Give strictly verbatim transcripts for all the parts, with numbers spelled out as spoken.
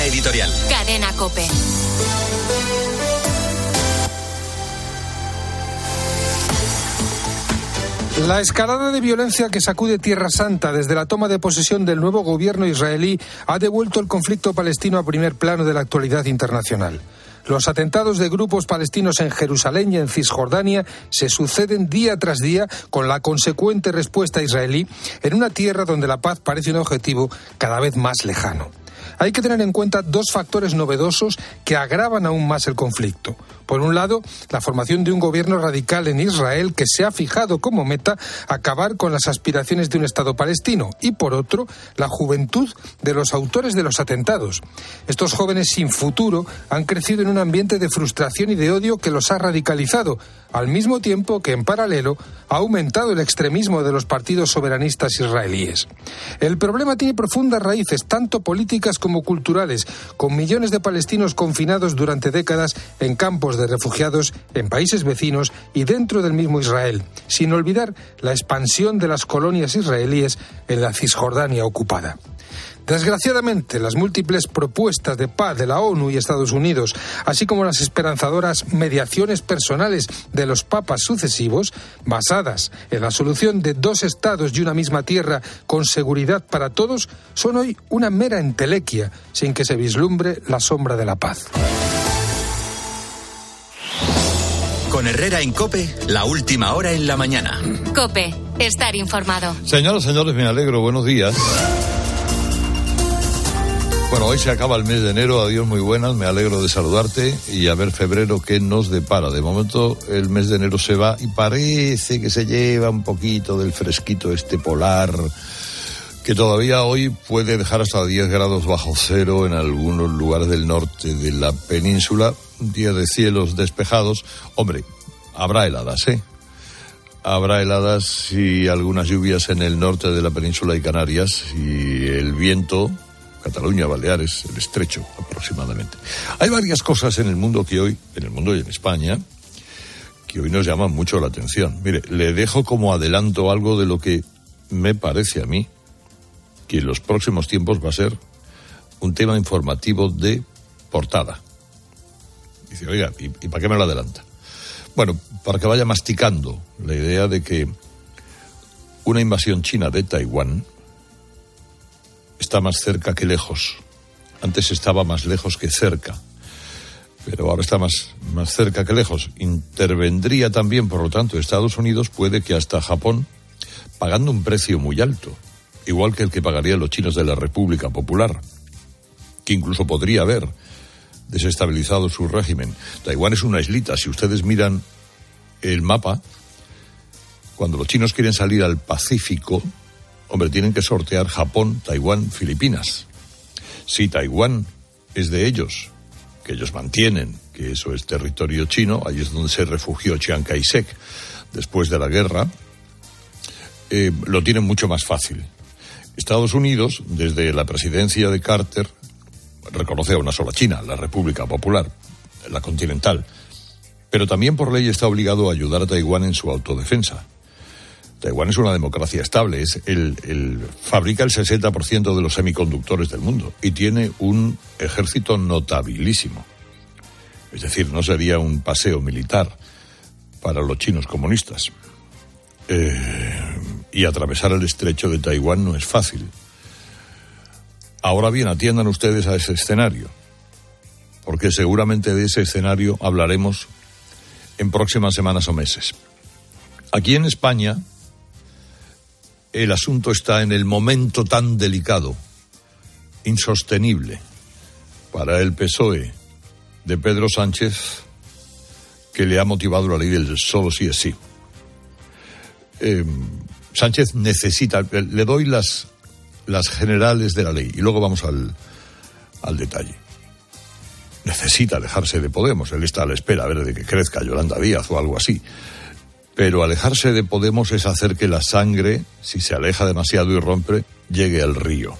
Línea editorial. Cadena COPE. La escalada de violencia que sacude Tierra Santa desde la toma de posesión del nuevo gobierno israelí ha devuelto el conflicto palestino a primer plano de la actualidad internacional. Los atentados de grupos palestinos en Jerusalén y en Cisjordania se suceden día tras día con la consecuente respuesta israelí en una tierra donde la paz parece un objetivo cada vez más lejano. Hay que tener en cuenta dos factores novedosos que agravan aún más el conflicto. Por un lado, la formación de un gobierno radical en Israel que se ha fijado como meta acabar con las aspiraciones de un Estado palestino. Y por otro, la juventud de los autores de los atentados. Estos jóvenes sin futuro han crecido en un ambiente de frustración y de odio que los ha radicalizado, al mismo tiempo que, en paralelo, ha aumentado el extremismo de los partidos soberanistas israelíes. El problema tiene profundas raíces, tanto políticas como culturales, con millones de palestinos confinados durante décadas en campos de refugiados en países vecinos y dentro del mismo Israel, sin olvidar la expansión de las colonias israelíes en la Cisjordania ocupada. Desgraciadamente, las múltiples propuestas de paz de la ONU y Estados Unidos, así como las esperanzadoras mediaciones personales de los papas sucesivos, basadas en la solución de dos estados y una misma tierra con seguridad para todos, son hoy una mera entelequia, sin que se vislumbre la sombra de la paz. Con Herrera en COPE, la última hora en la mañana. COPE, estar informado. Señoras, señores, me alegro, buenos días. Bueno, hoy se acaba el mes de enero, adiós, muy buenas, me alegro de saludarte y a ver febrero qué nos depara. De momento el mes de enero se va y parece que se lleva un poquito del fresquito este polar, que todavía hoy puede dejar hasta diez grados bajo cero en algunos lugares del norte de la península, un día de cielos despejados. Hombre, habrá heladas, ¿eh? Habrá heladas y algunas lluvias en el norte de la península y Canarias y el viento... Cataluña, Baleares, el Estrecho, aproximadamente. Hay varias cosas en el mundo que hoy, en el mundo y en España, que hoy nos llaman mucho la atención. Mire, le dejo como adelanto algo de lo que me parece a mí que en los próximos tiempos va a ser un tema informativo de portada. Dice, oiga, ¿y, y para qué me lo adelanta? Bueno, para que vaya masticando la idea de que una invasión china de Taiwán está más cerca que lejos. Antes estaba más lejos que cerca, pero ahora está más, más cerca que lejos. Intervendría también, por lo tanto, Estados Unidos, puede que hasta Japón, pagando un precio muy alto, igual que el que pagarían los chinos de la República Popular, que incluso podría haber desestabilizado su régimen. Taiwán es una islita. Si ustedes miran el mapa, cuando los chinos quieren salir al Pacífico, hombre, tienen que sortear Japón, Taiwán, Filipinas. Si Taiwán es de ellos, que ellos mantienen que eso es territorio chino, ahí es donde se refugió Chiang Kai-shek después de la guerra, eh, lo tienen mucho más fácil. Estados Unidos, desde la presidencia de Carter, reconoce a una sola China, la República Popular, la continental, pero también por ley está obligado a ayudar a Taiwán en su autodefensa. Taiwán es una democracia estable, es el, el, fabrica el sesenta por ciento de los semiconductores del mundo y tiene un ejército notabilísimo. Es decir, no sería un paseo militar para los chinos comunistas. Eh, y atravesar el estrecho de Taiwán no es fácil. Ahora bien, atiendan ustedes a ese escenario, porque seguramente de ese escenario hablaremos en próximas semanas o meses. Aquí en España, el asunto está en el momento tan delicado, insostenible, para el P S O E de Pedro Sánchez, que le ha motivado la ley del solo sí es sí. Eh, Sánchez necesita, le doy las, las generales de la ley y luego vamos al, al detalle. Necesita alejarse de Podemos, él está a la espera a ver de que crezca Yolanda Díaz o algo así. Pero alejarse de Podemos es hacer que la sangre, si se aleja demasiado y rompe, llegue al río.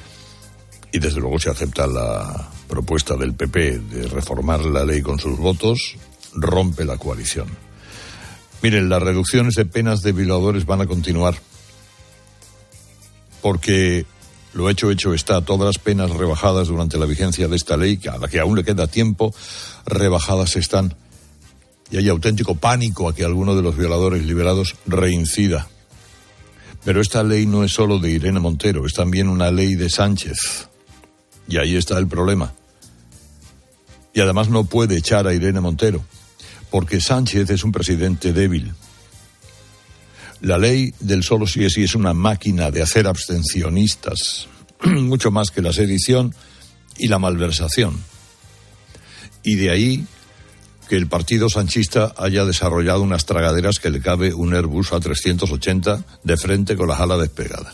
Y desde luego, si acepta la propuesta del P P de reformar la ley con sus votos, rompe la coalición. Miren, las reducciones de penas de violadores van a continuar, porque Lo hecho, hecho está. Todas las penas rebajadas durante la vigencia de esta ley, a la que aún le queda tiempo, rebajadas están. Y hay auténtico pánico a que alguno de los violadores liberados reincida. Pero esta ley no es solo de Irene Montero, es también una ley de Sánchez. Y ahí está el problema. Y además no puede echar a Irene Montero, porque Sánchez es un presidente débil. La ley del solo sí es sí es una máquina de hacer abstencionistas, mucho más que la sedición y la malversación. Y de ahí que el partido sanchista haya desarrollado unas tragaderas que le cabe un Airbus A trescientos ochenta de frente con la ala despegada.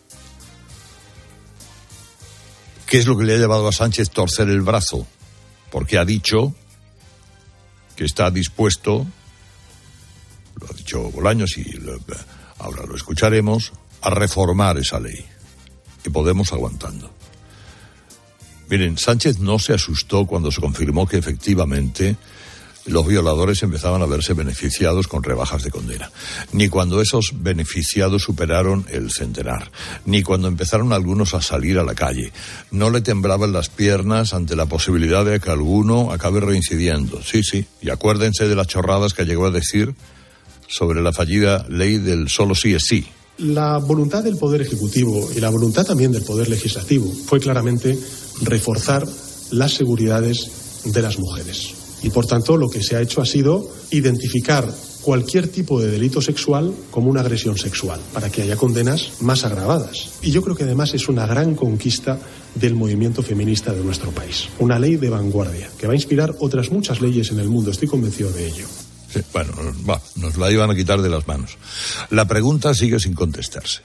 ¿Qué es lo que le ha llevado a Sánchez torcer el brazo? Porque ha dicho que está dispuesto, lo ha dicho Bolaños y lo, ahora lo escucharemos, a reformar esa ley. Y Podemos aguantando. Miren, Sánchez no se asustó cuando se confirmó que efectivamente los violadores empezaban a verse beneficiados con rebajas de condena, ni cuando esos beneficiados superaron el centenar, ni cuando empezaron algunos a salir a la calle. No le temblaban las piernas ante la posibilidad de que alguno acabe reincidiendo. Sí, sí, y acuérdense de las chorradas que llegó a decir sobre la fallida ley del solo sí es sí. La voluntad del Poder Ejecutivo y la voluntad también del Poder Legislativo fue claramente reforzar las seguridades de las mujeres. Y por tanto lo que se ha hecho ha sido identificar cualquier tipo de delito sexual como una agresión sexual, para que haya condenas más agravadas. Y yo creo que además es una gran conquista del movimiento feminista de nuestro país. Una ley de vanguardia que va a inspirar otras muchas leyes en el mundo, estoy convencido de ello. Sí, bueno, va, nos la iban a quitar de las manos. La pregunta sigue sin contestarse.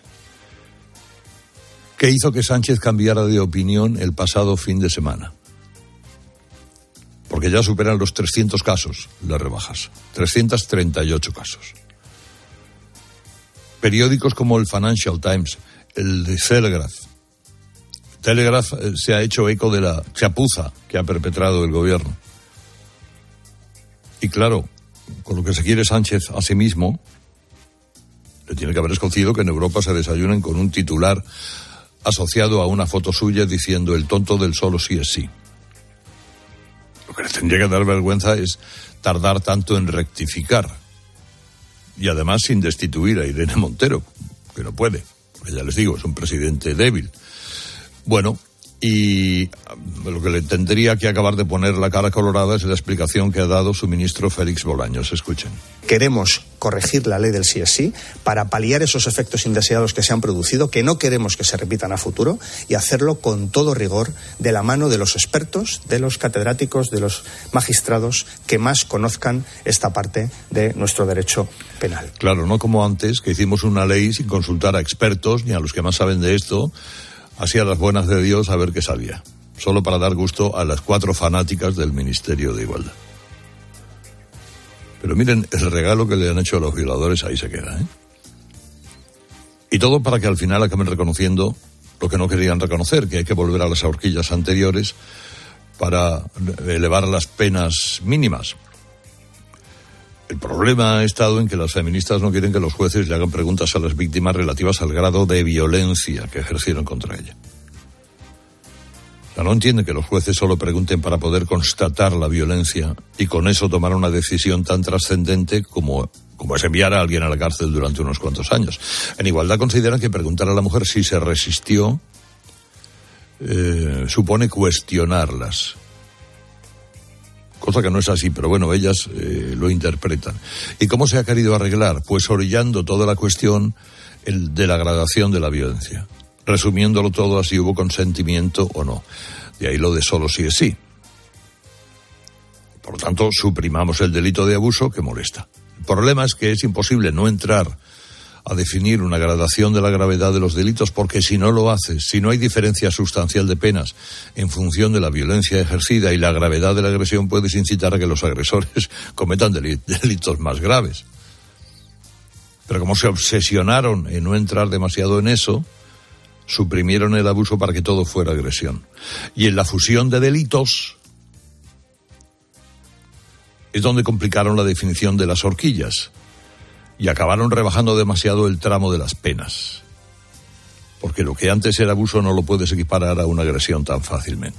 ¿Qué hizo que Sánchez cambiara de opinión el pasado fin de semana? Porque ya superan los trescientos casos las rebajas, trescientos treinta y ocho casos. Periódicos como el Financial Times, el de Telegraph, Telegraph eh, se ha hecho eco de la chapuza que ha perpetrado el gobierno. Y claro, con lo que se quiere Sánchez a sí mismo, le tiene que haber escocido que en Europa se desayunen con un titular asociado a una foto suya diciendo el tonto del solo sí es sí. Lo que le tendría que dar vergüenza es tardar tanto en rectificar. Y además sin destituir a Irene Montero, que no puede, porque ya les digo, es un presidente débil. Bueno, y lo que le tendría que acabar de poner la cara colorada es la explicación que ha dado su ministro Félix Bolaños. Escuchen. Queremos corregir la ley del sí es sí para paliar esos efectos indeseados que se han producido, que no queremos que se repitan a futuro, y hacerlo con todo rigor, de la mano de los expertos, de los catedráticos, de los magistrados que más conozcan esta parte de nuestro derecho penal. Claro, no como antes, que hicimos una ley sin consultar a expertos ni a los que más saben de esto, así a las buenas de Dios a ver qué salía, solo para dar gusto a las cuatro fanáticas del Ministerio de Igualdad. Pero miren, el regalo que le han hecho a los violadores ahí se queda, ¿eh? Y todo para que al final acaben reconociendo lo que no querían reconocer, que hay que volver a las horquillas anteriores para elevar las penas mínimas. El problema ha estado en que las feministas no quieren que los jueces le hagan preguntas a las víctimas relativas al grado de violencia que ejercieron contra ella. O sea, no entienden que los jueces solo pregunten para poder constatar la violencia y con eso tomar una decisión tan trascendente como, como es enviar a alguien a la cárcel durante unos cuantos años. En Igualdad consideran que preguntar a la mujer si se resistió eh, supone cuestionarlas. Cosa que no es así, pero bueno, ellas eh, lo interpretan. ¿Y cómo se ha querido arreglar? Pues orillando toda la cuestión el, de la gradación de la violencia. Resumiéndolo todo, así hubo consentimiento o no. De ahí lo de solo sí es sí. Por lo tanto, suprimamos el delito de abuso que molesta. El problema es que es imposible no entrar a definir una gradación de la gravedad de los delitos, porque si no lo haces, si no hay diferencia sustancial de penas en función de la violencia ejercida y la gravedad de la agresión, puedes incitar a que los agresores cometan delitos más graves. Pero como se obsesionaron en no entrar demasiado en eso, suprimieron el abuso para que todo fuera agresión. Y en la fusión de delitos es donde complicaron la definición de las horquillas y acabaron rebajando demasiado el tramo de las penas. porque lo que antes era abuso no lo puedes equiparar a una agresión tan fácilmente.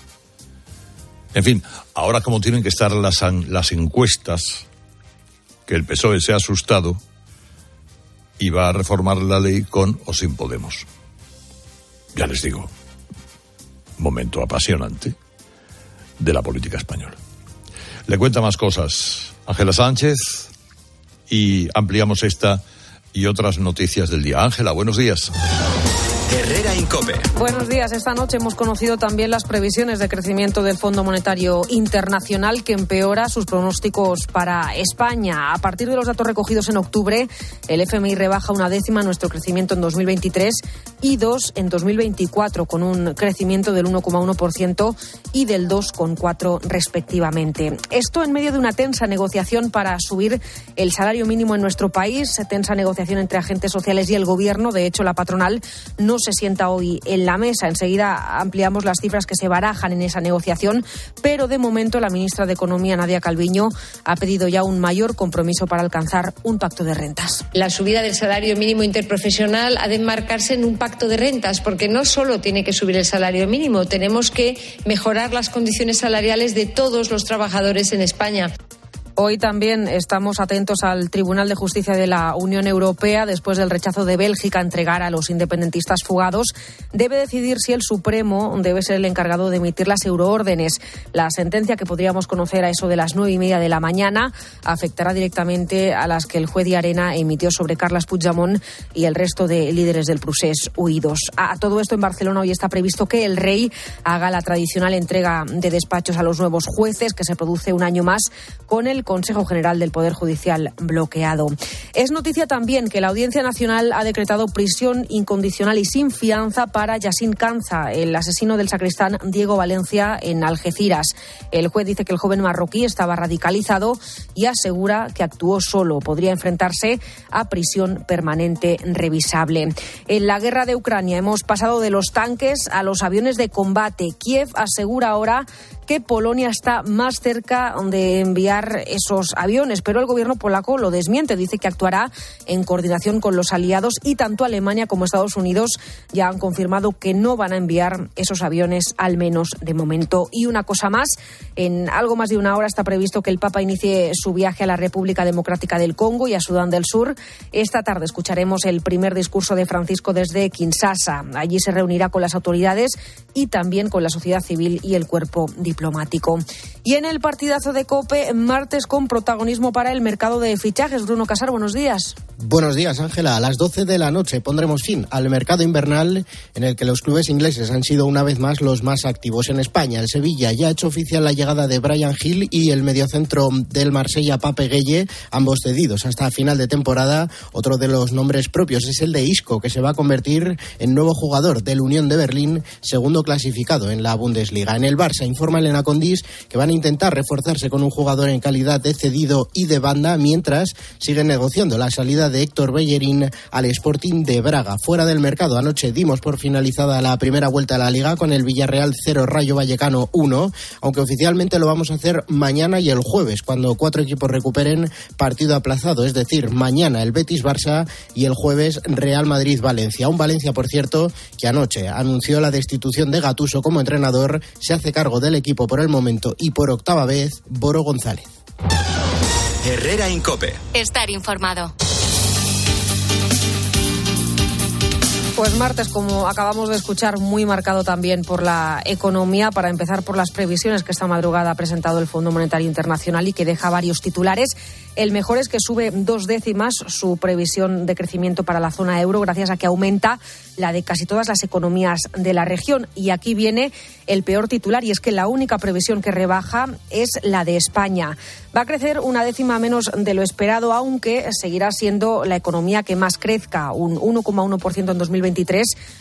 En fin, ahora como tienen que estar las, las encuestas, que el P S O E se ha asustado y va a reformar la ley con o sin Podemos. Ya les digo, momento apasionante de la política española. Le cuenta más cosas Ángela Sánchez y ampliamos esta y otras noticias del día. Ángela, buenos días. Herrera Incope. Buenos días. Esta noche hemos conocido también las previsiones de crecimiento del Fondo Monetario Internacional, que empeora sus pronósticos para España. A partir de los datos recogidos en octubre, el F M I rebaja una décima nuestro crecimiento en dos mil veintitrés y dos en dos mil veinticuatro, con un crecimiento del uno coma uno por ciento y del dos coma cuatro por ciento respectivamente. Esto en medio de una tensa negociación para subir el salario mínimo en nuestro país, tensa negociación entre agentes sociales y el Gobierno. De hecho, la patronal no se sienta hoy en la mesa. Enseguida ampliamos las cifras que se barajan en esa negociación, pero de momento la ministra de Economía, Nadia Calviño, ha pedido ya un mayor compromiso para alcanzar un pacto de rentas. La subida del salario mínimo interprofesional ha de enmarcarse en un pacto de rentas, porque no solo tiene que subir el salario mínimo, tenemos que mejorar las condiciones salariales de todos los trabajadores en España. Hoy también estamos atentos al Tribunal de Justicia de la Unión Europea. Después del rechazo de Bélgica a entregar a los independentistas fugados, debe decidir si el Supremo debe ser el encargado de emitir las euroórdenes. La sentencia, que podríamos conocer a eso de las nueve y media de la mañana, afectará directamente a las que el juez de Arena emitió sobre Carles Puigdemont y el resto de líderes del procés huidos. A todo esto, en Barcelona hoy está previsto que el rey haga la tradicional entrega de despachos a los nuevos jueces, que se produce un año más con el Consejo General del Poder Judicial bloqueado. Es noticia también que la Audiencia Nacional ha decretado prisión incondicional y sin fianza para Yassin Canza, el asesino del sacristán Diego Valencia en Algeciras. El juez dice que el joven marroquí estaba radicalizado y asegura que actuó solo. Podría enfrentarse a prisión permanente revisable. En la guerra de Ucrania hemos pasado de los tanques a los aviones de combate. Kiev asegura ahora que Polonia está más cerca de enviar esos aviones, pero el gobierno polaco lo desmiente. Dice que actuará en coordinación con los aliados, y tanto Alemania como Estados Unidos ya han confirmado que no van a enviar esos aviones, al menos de momento. Y una cosa más, en algo más de una hora está previsto que el Papa inicie su viaje a la República Democrática del Congo y a Sudán del Sur. Esta tarde escucharemos el primer discurso de Francisco desde Kinshasa. Allí se reunirá con las autoridades y también con la sociedad civil y el cuerpo diplomático. diplomático. Y en el partidazo de COPE, martes con protagonismo para el mercado de fichajes. Bruno Casar, buenos días. Buenos días, Ángela. A las doce de la noche pondremos fin al mercado invernal, en el que los clubes ingleses han sido una vez más los más activos en España. El Sevilla ya ha hecho oficial la llegada de Bryan Gil y el mediocentro del Marsella, Pape Gueye, ambos cedidos hasta final de temporada. Otro de los nombres propios es el de Isco, que se va a convertir en nuevo jugador del Unión de Berlín, segundo clasificado en la Bundesliga. En el Barça informa Elena Condis que van a intentar reforzarse con un jugador en calidad de cedido y de banda, mientras siguen negociando la salida de Héctor Bellerín al Sporting de Braga. Fuera del mercado, anoche dimos por finalizada la primera vuelta a la Liga con el Villarreal cero, Rayo Vallecano uno, aunque oficialmente lo vamos a hacer mañana y el jueves, cuando cuatro equipos recuperen partido aplazado, es decir, mañana el Betis-Barça y el jueves Real Madrid-Valencia. Un Valencia, por cierto, que anoche anunció la destitución de Gattuso como entrenador. Se hace cargo del equipo por el momento y por octava vez Boro González. Herrera Incope. Estar informado. Pues martes, como acabamos de escuchar, muy marcado también por la economía. Para empezar, por las previsiones que esta madrugada ha presentado el Fondo Monetario Internacional y que deja varios titulares. El mejor es que sube dos décimas su previsión de crecimiento para la zona euro, gracias a que aumenta la de casi todas las economías de la región. Y aquí viene el peor titular, y es que la única previsión que rebaja es la de España. Va a crecer una décima menos de lo esperado, aunque seguirá siendo la economía que más crezca, un uno coma uno por ciento en dos mil veintitrés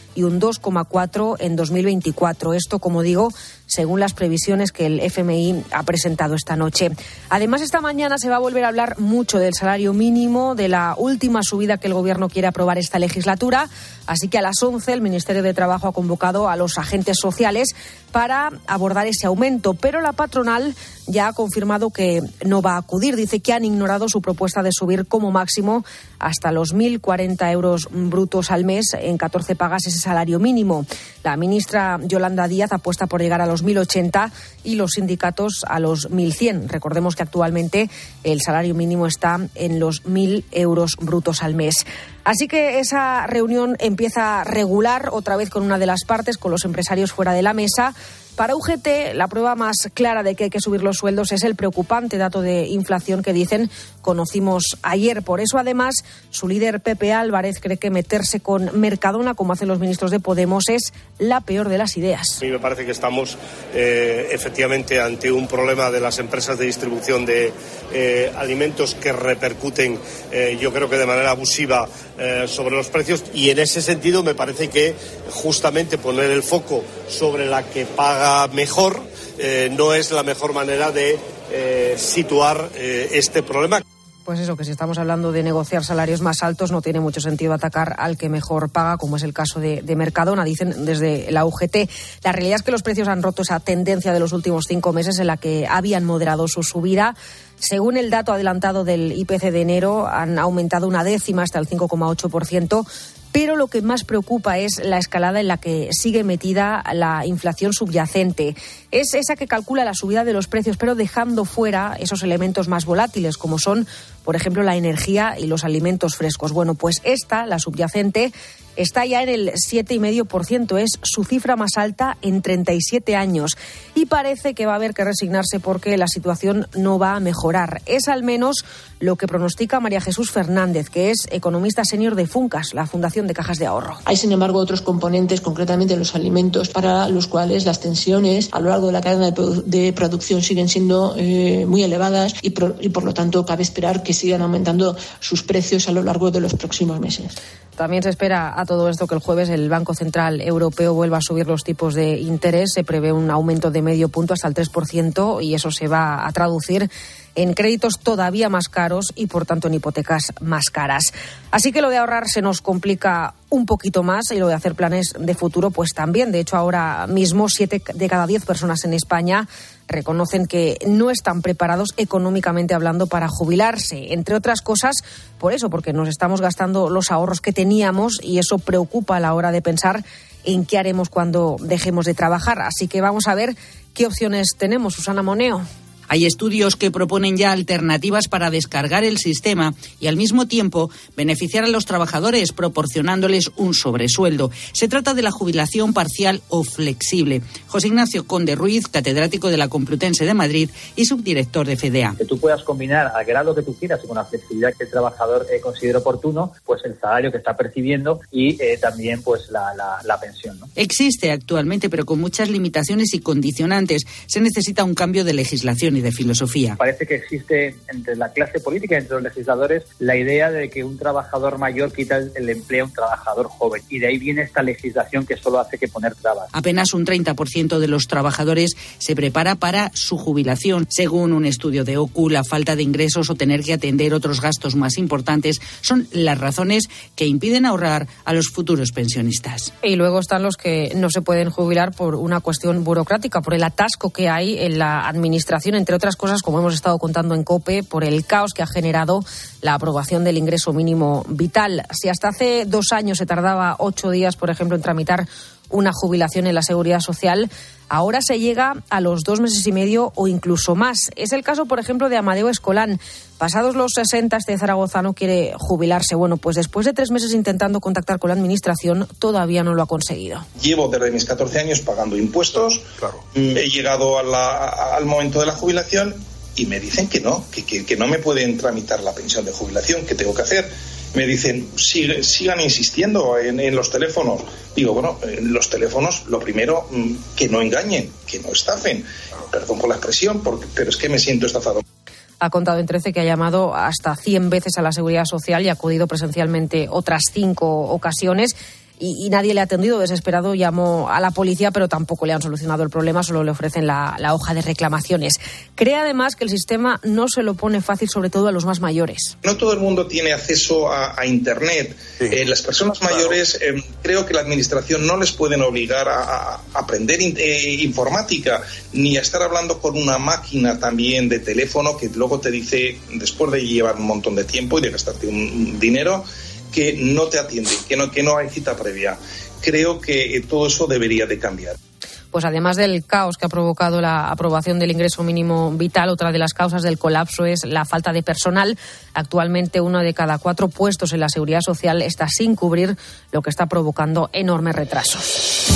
y un dos coma cuatro en dos mil veinticuatro. Esto, como digo, según las previsiones que el F M I ha presentado esta noche. Además, esta mañana se va a volver a hablar mucho del salario mínimo, de la última subida que el Gobierno quiere aprobar esta legislatura. Así que a las once el Ministerio de Trabajo ha convocado a los agentes sociales para abordar ese aumento. Pero la patronal ya ha confirmado que no va a acudir. Dice que han ignorado su propuesta de subir como máximo hasta los mil cuarenta euros brutos al mes en catorce pagas ese salario mínimo. La ministra Yolanda Díaz apuesta por llegar a los mil ochenta y los sindicatos a los mil cien. Recordemos que actualmente el salario mínimo está en los mil euros brutos al mes. Así que esa reunión empieza regular otra vez con una de las partes, con los empresarios fuera de la mesa. Para U G T, la prueba más clara de que hay que subir los sueldos es el preocupante dato de inflación que dicen conocimos ayer. Por eso, además, su líder Pepe Álvarez cree que meterse con Mercadona, como hacen los ministros de Podemos, es la peor de las ideas. A mí me parece que estamos eh, efectivamente ante un problema de las empresas de distribución de eh, alimentos que repercuten, eh, yo creo que de manera abusiva, eh, sobre los precios, y en ese sentido me parece que justamente poner el foco sobre la que paga mejor eh, no es la mejor manera de eh, situar eh, este problema. Pues eso, que si estamos hablando de negociar salarios más altos, no tiene mucho sentido atacar al que mejor paga, como es el caso de, de Mercadona, dicen desde la U G T. La realidad es que los precios han roto esa tendencia de los últimos cinco meses en la que habían moderado su subida. Según el dato adelantado del I P C de enero, han aumentado una décima hasta el cinco coma ocho por ciento. Pero lo que más preocupa es la escalada en la que sigue metida la inflación subyacente. Es esa que calcula la subida de los precios, pero dejando fuera esos elementos más volátiles, como son, por ejemplo, la energía y los alimentos frescos. Bueno, pues esta, la subyacente, está ya en el siete coma cinco por ciento. Es su cifra más alta en treinta y siete años. Y parece que va a haber que resignarse porque la situación no va a mejorar. Es al menos lo que pronostica María Jesús Fernández, que es economista senior de Funcas, la Fundación de Cajas de Ahorro. Hay, sin embargo, otros componentes, concretamente los alimentos, para los cuales las tensiones a lo largo de la cadena de, produ- de producción siguen siendo eh, muy elevadas y, pro- y, por lo tanto, cabe esperar que sigan aumentando sus precios a lo largo de los próximos meses. También se espera a todo esto que el jueves el Banco Central Europeo vuelva a subir los tipos de interés. Se prevé un aumento de medio punto hasta el tres por ciento y eso se va a traducir en créditos todavía más caros y, por tanto, en hipotecas más caras. Así que lo de ahorrar se nos complica un poquito más y lo de hacer planes de futuro, pues también. De hecho, ahora mismo, siete de cada diez personas en España reconocen que no están preparados económicamente hablando para jubilarse. Entre otras cosas, por eso, porque nos estamos gastando los ahorros que teníamos y eso preocupa a la hora de pensar en qué haremos cuando dejemos de trabajar. Así que vamos a ver qué opciones tenemos. Susana Moneo. Hay estudios que proponen ya alternativas para descargar el sistema y al mismo tiempo beneficiar a los trabajadores proporcionándoles un sobresueldo. Se trata de la jubilación parcial o flexible. José Ignacio Conde Ruiz, catedrático de la Complutense de Madrid y subdirector de FEDEA. Que tú puedas combinar al grado que tú quieras con la flexibilidad que el trabajador eh, considere oportuno, pues el salario que está percibiendo y eh, también pues la, la, la pensión, ¿no? Existe actualmente, pero con muchas limitaciones y condicionantes. Se necesita un cambio de legislación y de filosofía. Parece que existe entre la clase política y entre los legisladores la idea de que un trabajador mayor quita el, el empleo a un trabajador joven y de ahí viene esta legislación que solo hace que poner trabas. Apenas un treinta por ciento de los trabajadores se prepara para su jubilación. Según un estudio de O C U, la falta de ingresos o tener que atender otros gastos más importantes son las razones que impiden ahorrar a los futuros pensionistas. Y luego están los que no se pueden jubilar por una cuestión burocrática, por el atasco que hay en la administración, entre otras cosas, como hemos estado contando en COPE, por el caos que ha generado la aprobación del ingreso mínimo vital. Si hasta hace dos años se tardaba ocho días, por ejemplo, en tramitar una jubilación en la Seguridad Social, ahora se llega a los dos meses y medio o incluso más. Es el caso, por ejemplo, de Amadeo Escolán. Pasados los sesenta, este zaragozano quiere jubilarse. Bueno, pues después de tres meses intentando contactar con la Administración, todavía no lo ha conseguido. Llevo desde mis catorce años pagando impuestos, claro. He llegado a la, al momento de la jubilación y me dicen que no, que, que, que no me pueden tramitar la pensión de jubilación. ¿Qué tengo que hacer? Me dicen, sigue, sigan insistiendo en, en los teléfonos. Digo, bueno, en los teléfonos, lo primero, que no engañen, que no estafen. Perdón por la expresión, porque, pero es que me siento estafado. Ha contado en trece que ha llamado hasta cien veces a la Seguridad Social y ha acudido presencialmente otras cinco ocasiones. y, y nadie le ha atendido. Desesperado llamó a la policía, pero tampoco le han solucionado el problema, solo le ofrecen la, la hoja de reclamaciones. Cree además que el sistema no se lo pone fácil, sobre todo a los más mayores. No todo el mundo tiene acceso a, a Internet. Sí. Eh, las personas mayores, eh, creo que la Administración no les pueden obligar a, a aprender in, eh, informática, ni a estar hablando con una máquina también de teléfono que luego te dice, después de llevar un montón de tiempo y de gastarte un, un dinero, que no te atiende, que no, que no hay cita previa. Creo que eh, todo eso debería de cambiar. Pues además del caos que ha provocado la aprobación del ingreso mínimo vital, otra de las causas del colapso es la falta de personal. Actualmente uno de cada cuatro puestos en la Seguridad Social está sin cubrir, lo que está provocando enormes retrasos.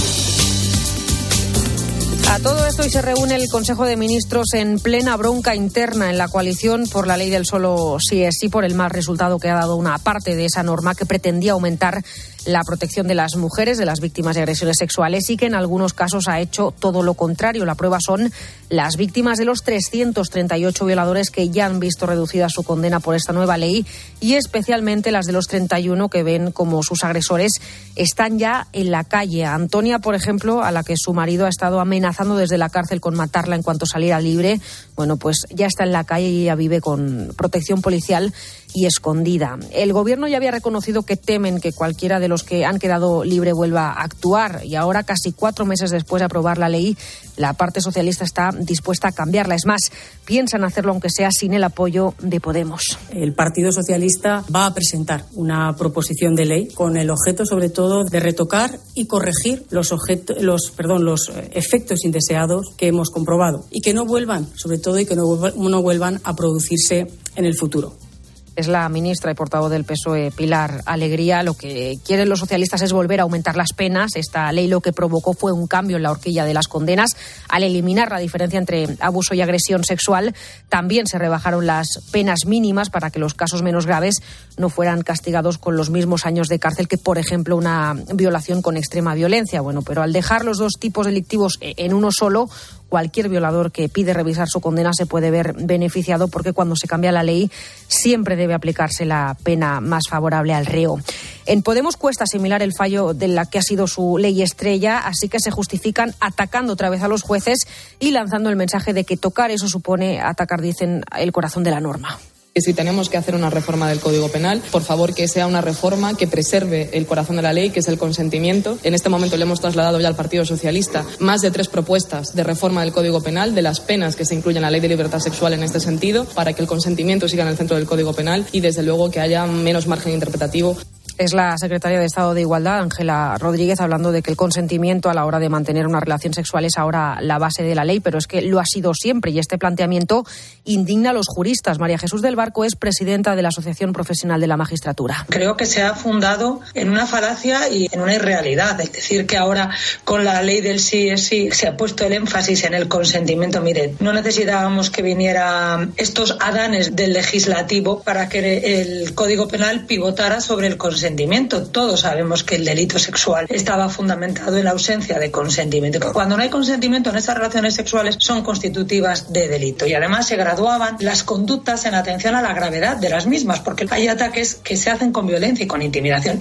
A todo esto, hoy se reúne el Consejo de Ministros en plena bronca interna en la coalición por la ley del solo sí es sí, por el mal resultado que ha dado una parte de esa norma que pretendía aumentar la protección de las mujeres, de las víctimas de agresiones sexuales, y que en algunos casos ha hecho todo lo contrario. La prueba son las víctimas de los trescientos treinta y ocho violadores que ya han visto reducida su condena por esta nueva ley, y especialmente las de los treinta y uno que ven como sus agresores están ya en la calle. Antonia, por ejemplo, a la que su marido ha estado amenazando desde la cárcel con matarla en cuanto saliera libre, bueno, pues ya está en la calle y ella vive con protección policial y escondida. El gobierno ya había reconocido que temen que cualquiera de los que han quedado libre vuelva a actuar, y ahora, casi cuatro meses después de aprobar la ley, la parte socialista está dispuesta a cambiarla. Es más, piensan hacerlo aunque sea sin el apoyo de Podemos. El Partido Socialista va a presentar una proposición de ley con el objeto, sobre todo, de retocar y corregir los, objeto, los, perdón, los efectos indeseados que hemos comprobado y que no vuelvan, sobre todo, y que no, no vuelvan a producirse en el futuro. Es la ministra y portavoz del P S O E, Pilar Alegría. Lo que quieren los socialistas es volver a aumentar las penas. Esta ley lo que provocó fue un cambio en la horquilla de las condenas. Al eliminar la diferencia entre abuso y agresión sexual, también se rebajaron las penas mínimas para que los casos menos graves no fueran castigados con los mismos años de cárcel que, por ejemplo, una violación con extrema violencia. Bueno, pero al dejar los dos tipos delictivos en uno solo, cualquier violador que pide revisar su condena se puede ver beneficiado, porque cuando se cambia la ley siempre debe aplicarse la pena más favorable al reo. En Podemos cuesta asimilar el fallo de la que ha sido su ley estrella, así que se justifican atacando otra vez a los jueces y lanzando el mensaje de que tocar eso supone atacar, dicen, el corazón de la norma. Que si tenemos que hacer una reforma del Código Penal, por favor que sea una reforma que preserve el corazón de la ley, que es el consentimiento. En este momento le hemos trasladado ya al Partido Socialista más de tres propuestas de reforma del Código Penal, de las penas que se incluyen en la Ley de Libertad Sexual en este sentido, para que el consentimiento siga en el centro del Código Penal y, desde luego, que haya menos margen interpretativo. Es la secretaria de Estado de Igualdad, Ángela Rodríguez, hablando de que el consentimiento a la hora de mantener una relación sexual es ahora la base de la ley, pero es que lo ha sido siempre, y este planteamiento indigna a los juristas. María Jesús del Barco es presidenta de la Asociación Profesional de la Magistratura. Creo que se ha fundado en una falacia y en una irrealidad. Es decir, que ahora con la ley del sí es sí se ha puesto el énfasis en el consentimiento. Miren, no necesitábamos que vinieran estos adanes del legislativo para que el Código Penal pivotara sobre el consentimiento. Todos sabemos que el delito sexual estaba fundamentado en la ausencia de consentimiento. Cuando no hay consentimiento en estas relaciones sexuales, son constitutivas de delito. Y además se graduaban las conductas en atención a la gravedad de las mismas, porque hay ataques que se hacen con violencia y con intimidación.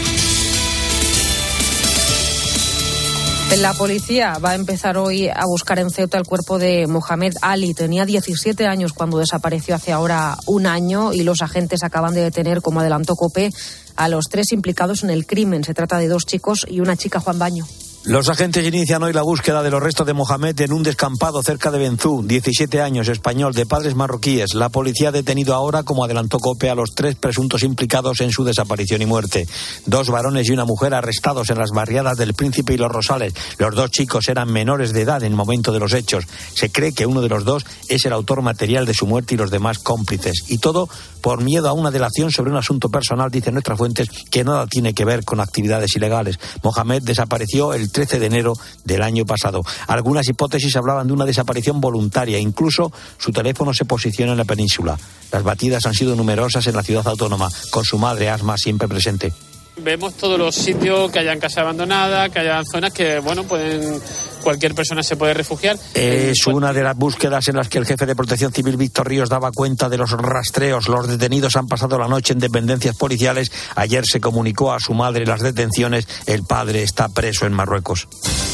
La policía va a empezar hoy a buscar en Ceuta el cuerpo de Mohamed Ali. Tenía diecisiete años cuando desapareció hace ahora un año, y los agentes acaban de detener, como adelantó COPE, a los tres implicados en el crimen. Se trata de dos chicos y una chica, Juan Baño. Los agentes inician hoy la búsqueda de los restos de Mohamed en un descampado cerca de Benzú, diecisiete años, español, de padres marroquíes. La policía ha detenido ahora, como adelantó COPE, a los tres presuntos implicados en su desaparición y muerte. Dos varones y una mujer arrestados en las barriadas del Príncipe y Los Rosales. Los dos chicos eran menores de edad en el momento de los hechos. Se cree que uno de los dos es el autor material de su muerte y los demás cómplices. Y todo por miedo a una delación sobre un asunto personal, dicen nuestras fuentes, que nada tiene que ver con actividades ilegales. Mohamed desapareció el trece de enero del año pasado. Algunas hipótesis hablaban de una desaparición voluntaria. Incluso su teléfono se posiciona en la península. Las batidas han sido numerosas en la ciudad autónoma, con su madre, Asma, siempre presente. Vemos todos los sitios, que hayan casas abandonadas, que hayan zonas que, bueno, pueden... cualquier persona se puede refugiar. Es una de las búsquedas en las que el jefe de Protección Civil, Víctor Ríos, daba cuenta de los rastreos. Los detenidos han pasado la noche en dependencias policiales. Ayer se comunicó a su madre las detenciones. El padre está preso en Marruecos.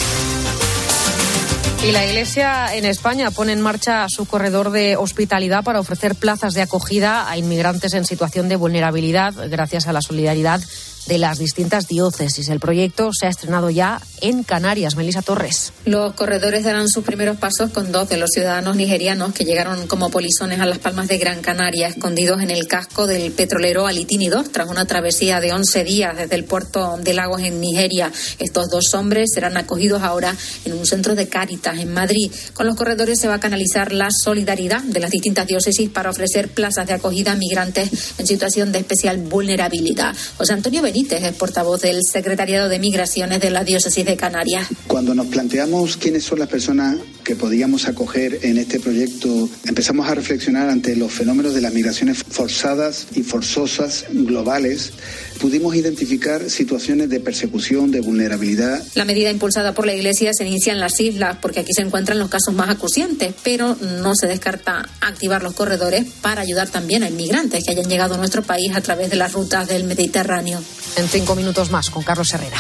Y la Iglesia en España pone en marcha su corredor de hospitalidad para ofrecer plazas de acogida a inmigrantes en situación de vulnerabilidad, gracias a la solidaridad de las distintas diócesis. El proyecto se ha estrenado ya en Canarias. Melisa Torres. Los corredores darán sus primeros pasos con dos de los ciudadanos nigerianos que llegaron como polizones a Las Palmas de Gran Canaria, escondidos en el casco del petrolero Alitini dos, tras una travesía de once días desde el puerto de Lagos en Nigeria. Estos dos hombres serán acogidos ahora en un centro de Cáritas en Madrid. Con los corredores se va a canalizar la solidaridad de las distintas diócesis para ofrecer plazas de acogida a migrantes en situación de especial vulnerabilidad. José Antonio Benítez es portavoz del Secretariado de Migraciones de la Diócesis de Canarias. Cuando nos planteamos quiénes son las personas que podíamos acoger en este proyecto, empezamos a reflexionar ante los fenómenos de las migraciones forzadas y forzosas globales. Pudimos identificar situaciones de persecución, de vulnerabilidad. La medida impulsada por la Iglesia se inicia en las islas porque aquí se encuentran los casos más acuciantes, pero no se descarta activar los corredores para ayudar también a inmigrantes que hayan llegado a nuestro país a través de las rutas del Mediterráneo. En cinco minutos más con Carlos Herrera.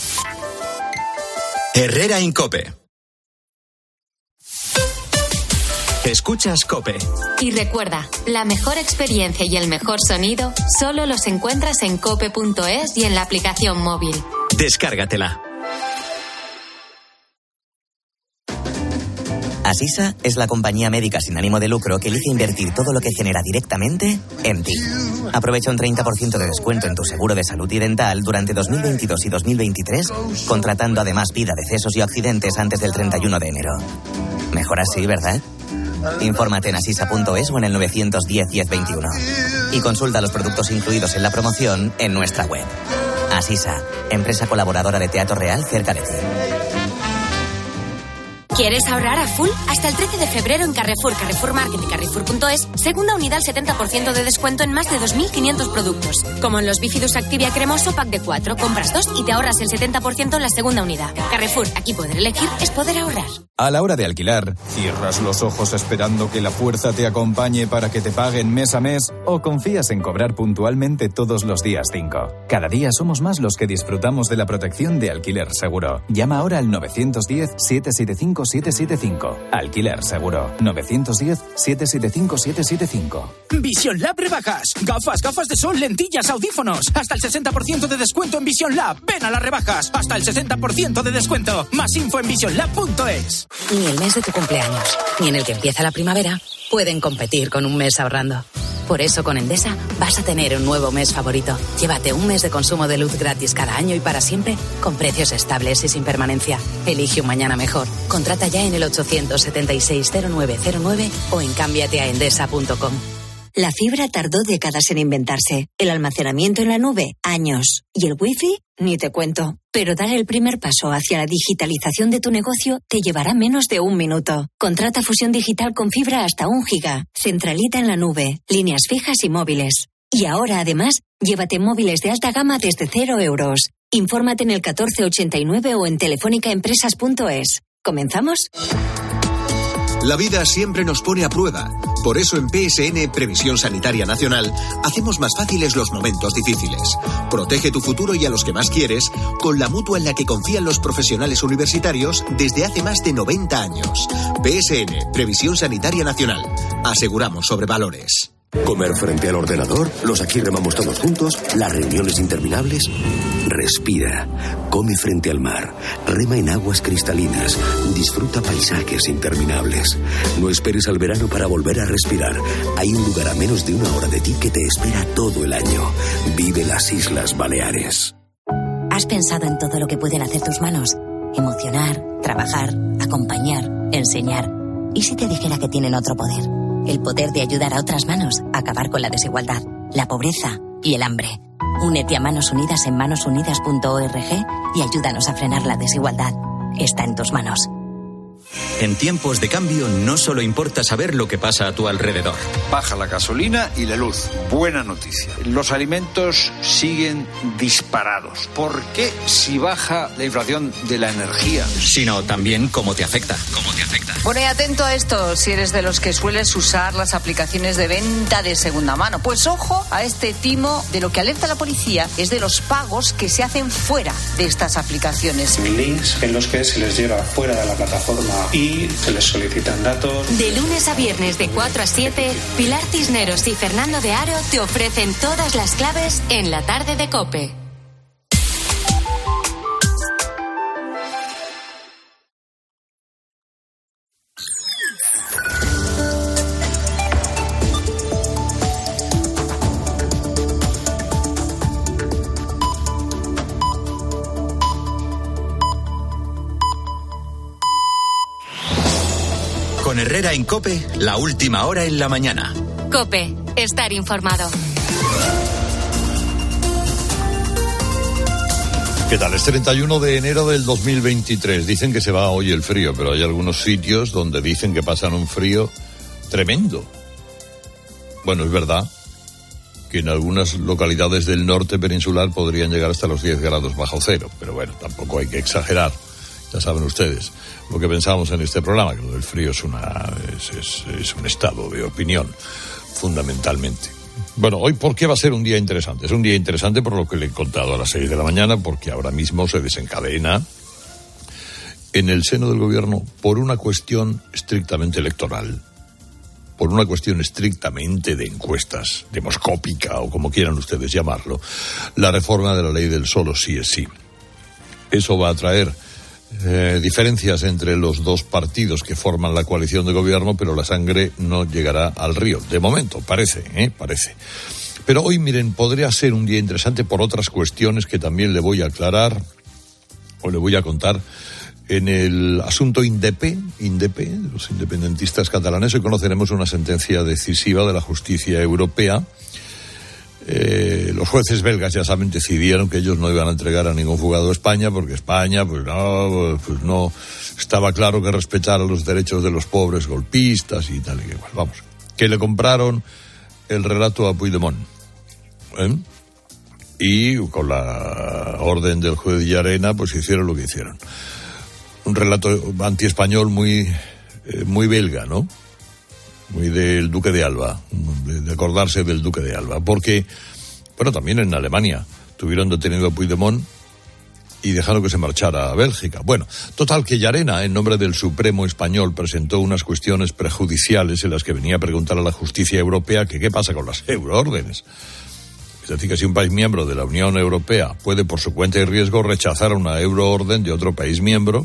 Herrera en COPE. Escuchas COPE. Y recuerda, la mejor experiencia y el mejor sonido solo los encuentras en cope punto es y en la aplicación móvil. Descárgatela. Asisa es la compañía médica sin ánimo de lucro que elige invertir todo lo que genera directamente en ti. Aprovecha un treinta por ciento de descuento en tu seguro de salud y dental durante dos mil veintidós y dos mil veintitrés, contratando además vida, decesos y accidentes antes del treinta y uno de enero. Mejor así, ¿verdad? Infórmate en asisa punto es o en el nueve uno cero, diez veintiuno. Y consulta los productos incluidos en la promoción en nuestra web. Asisa, empresa colaboradora de Teatro Real cerca de ti. ¿Quieres ahorrar a full? Hasta el trece de febrero en Carrefour, Carrefour Market y Carrefour punto es, segunda unidad al setenta por ciento de descuento en más de dos mil quinientos productos. Como en los Bifidus Activia Cremoso Pack de cuatro, compras dos y te ahorras el setenta por ciento en la segunda unidad. Carrefour, aquí poder elegir es poder ahorrar. A la hora de alquilar, ¿cierras los ojos esperando que la fuerza te acompañe para que te paguen mes a mes o confías en cobrar puntualmente todos los días cinco? Cada día somos más los que disfrutamos de la protección de Alquiler Seguro. Llama ahora al nueve uno cero, siete siete cinco, siete siete cinco. Alquiler Seguro. nueve uno cero, siete siete cinco, siete siete cinco. Vision Lab rebajas. Gafas, gafas de sol, lentillas, audífonos. Hasta el sesenta por ciento de descuento en Vision Lab. Ven a las rebajas. Hasta el sesenta por ciento de descuento. Más info en vision lab punto es. Ni el mes de tu cumpleaños, ni en el que empieza la primavera, pueden competir con un mes ahorrando. Por eso con Endesa vas a tener un nuevo mes favorito. Llévate un mes de consumo de luz gratis cada año y para siempre, con precios estables y sin permanencia. Elige un mañana mejor. Contrata ya en el ochocientos setenta y seis cero nueve cero nueve o en cámbiate a endesa punto com. La fibra tardó décadas en inventarse. El almacenamiento en la nube, años. Y el wifi, ni te cuento. Pero dar el primer paso hacia la digitalización de tu negocio te llevará menos de un minuto. Contrata fusión digital con fibra hasta un giga. Centralita en la nube, líneas fijas y móviles. Y ahora, además, llévate móviles de alta gama desde cero euros. Infórmate en el catorce ochenta y nueve o en telefónica empresas punto es. ¿Comenzamos? La vida siempre nos pone a prueba. Por eso en P S N, Previsión Sanitaria Nacional, hacemos más fáciles los momentos difíciles. Protege tu futuro y a los que más quieres con la mutua en la que confían los profesionales universitarios desde hace más de noventa años. P S N, Previsión Sanitaria Nacional. Aseguramos sobre valores. Comer frente al ordenador, los aquí remamos todos juntos, las reuniones interminables. Respira, come frente al mar, rema en aguas cristalinas, disfruta paisajes interminables. No esperes al verano para volver a respirar. Hay un lugar a menos de una hora de ti que te espera todo el año. Vive las Islas Baleares. ¿Has pensado en todo lo que pueden hacer tus manos? Emocionar, trabajar, acompañar, enseñar. ¿Y si te dijera que tienen otro poder? El poder de ayudar a otras manos a acabar con la desigualdad, la pobreza y el hambre. Únete a Manos Unidas en manos unidas punto org y ayúdanos a frenar la desigualdad. Está en tus manos. En tiempos de cambio no solo importa saber lo que pasa a tu alrededor. Baja la gasolina y la luz. Buena noticia. Los alimentos siguen disparados. ¿Por qué si baja la inflación de la energía? Sino también cómo te afecta. ¿Cómo te afecta? Bueno, y atento a esto, si eres de los que sueles usar las aplicaciones de venta de segunda mano. Pues ojo a este timo, de lo que alerta la policía es de los pagos que se hacen fuera de estas aplicaciones. Links en los que se les lleva fuera de la plataforma y se les solicitan datos. De lunes a viernes de cuatro a siete, Pilar Cisneros y Fernando de Aro te ofrecen todas las claves en la tarde de COPE. Con Herrera en COPE, la última hora en la mañana. COPE, estar informado. ¿Qué tal? Es treinta y uno de enero del dos mil veintitrés. Dicen que se va hoy el frío, pero hay algunos sitios donde dicen que pasan un frío tremendo. Bueno, es verdad que en algunas localidades del norte peninsular podrían llegar hasta los diez grados bajo cero, pero bueno, tampoco hay que exagerar. Ya saben ustedes lo que pensamos en este programa, que lo del frío es, una, es, es, es un estado de opinión, fundamentalmente. Bueno, hoy, ¿por qué va a ser un día interesante? Es un día interesante por lo que le he contado a las seis de la mañana, porque ahora mismo se desencadena en el seno del gobierno por una cuestión estrictamente electoral, por una cuestión estrictamente de encuestas, demoscópica o como quieran ustedes llamarlo, la reforma de la ley del solo sí es sí. Eso va a traer Eh, diferencias entre los dos partidos que forman la coalición de gobierno, pero la sangre no llegará al río. De momento, parece, ¿eh? Parece. Pero hoy, miren, podría ser un día interesante por otras cuestiones que también le voy a aclarar, o le voy a contar, en el asunto INDEP, INDEP, los independentistas catalanes. Hoy conoceremos una sentencia decisiva de la justicia europea. Eh, los jueces belgas, ya saben, decidieron que ellos no iban a entregar a ningún fugado a España, porque España, pues no, pues no estaba claro que respetara los derechos de los pobres golpistas y tal y que igual. Vamos, que le compraron el relato a Puigdemont, ¿eh? Y con la orden del juez Llarena, pues hicieron lo que hicieron. Un relato antiespañol muy, eh, muy belga, ¿no? Muy del Duque de Alba, de acordarse del Duque de Alba, porque, bueno, también en Alemania tuvieron detenido a Puigdemont y dejaron que se marchara a Bélgica. Bueno, total que Llarena, en nombre del Supremo español, presentó unas cuestiones prejudiciales en las que venía a preguntar a la justicia europea que qué pasa con las euroórdenes. Es decir, que si un país miembro de la Unión Europea puede por su cuenta y riesgo rechazar una euroorden de otro país miembro,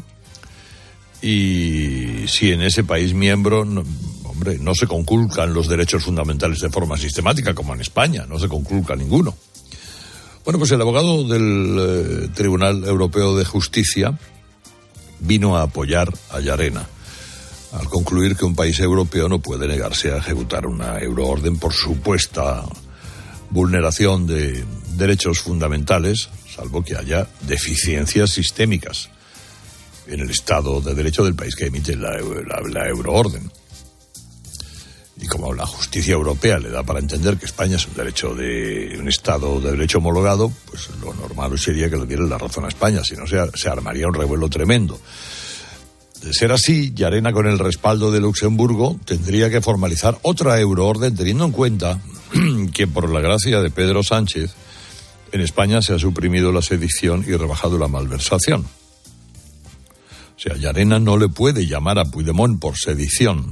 y si en ese país miembro no, hombre, no se conculcan los derechos fundamentales de forma sistemática, como en España, no se conculca ninguno. Bueno, pues el abogado del eh, Tribunal Europeo de Justicia vino a apoyar a Llarena, al concluir que un país europeo no puede negarse a ejecutar una euroorden por supuesta vulneración de derechos fundamentales, salvo que haya deficiencias sistémicas en el Estado de Derecho del país que emite la, la, la euroorden. Y como la justicia europea le da para entender que España es un derecho de un Estado de derecho homologado, pues lo normal sería que le dieran la razón a España, si no se, se armaría un revuelo tremendo. De ser así, Llarena, con el respaldo de Luxemburgo, tendría que formalizar otra euroorden, teniendo en cuenta que por la gracia de Pedro Sánchez, en España se ha suprimido la sedición y rebajado la malversación. O sea, Llarena no le puede llamar a Puigdemont por sedición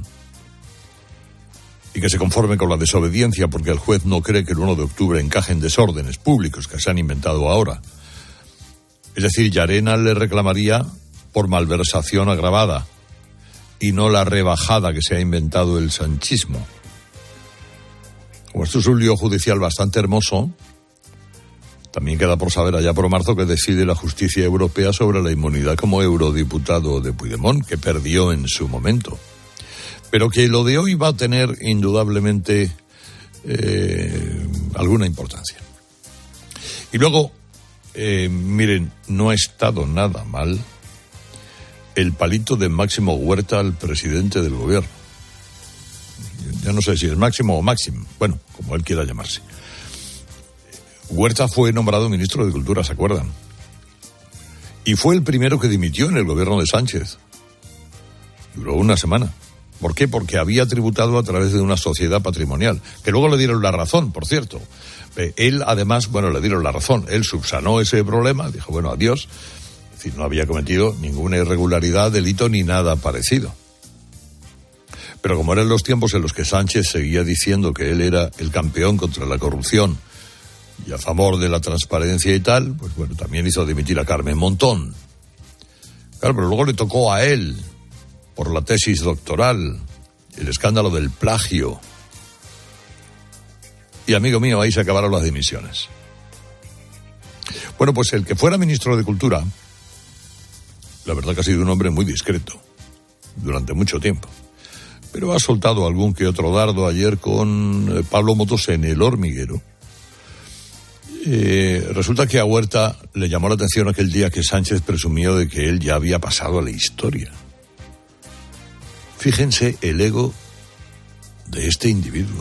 y que se conforme con la desobediencia porque el juez no cree que el uno de octubre encajen desórdenes públicos que se han inventado ahora. Es decir, Llarena le reclamaría por malversación agravada y no la rebajada que se ha inventado el sanchismo. Como esto es un lío judicial bastante hermoso, también queda por saber allá por marzo que decide la justicia europea sobre la inmunidad como eurodiputado de Puigdemont, que perdió en su momento. Pero que lo de hoy va a tener indudablemente eh, alguna importancia. Y luego, eh, miren, no ha estado nada mal el palito de Máximo Huerta al presidente del gobierno. Ya no sé si es Máximo o Máximo, bueno, como él quiera llamarse. Huerta fue nombrado ministro de Cultura, ¿se acuerdan? Y fue el primero que dimitió en el gobierno de Sánchez. Duró una semana. ¿Por qué? Porque había tributado a través de una sociedad patrimonial, que luego le dieron la razón, por cierto. Él, además, bueno, le dieron la razón. Él subsanó ese problema, dijo, bueno, adiós. Es decir, no había cometido ninguna irregularidad, delito ni nada parecido. Pero como eran los tiempos en los que Sánchez seguía diciendo que él era el campeón contra la corrupción y a favor de la transparencia y tal, pues bueno, también hizo dimitir a Carmen Montón. Claro, pero luego le tocó a él, por la tesis doctoral, el escándalo del plagio. Y amigo mío, ahí se acabaron las dimisiones. Bueno, pues el que fuera ministro de Cultura, la verdad que ha sido un hombre muy discreto, durante mucho tiempo. Pero ha soltado algún que otro dardo ayer con Pablo Motos en El Hormiguero. Eh, resulta que a Huerta le llamó la atención aquel día que Sánchez presumió de que él ya había pasado a la historia. Fíjense el ego de este individuo.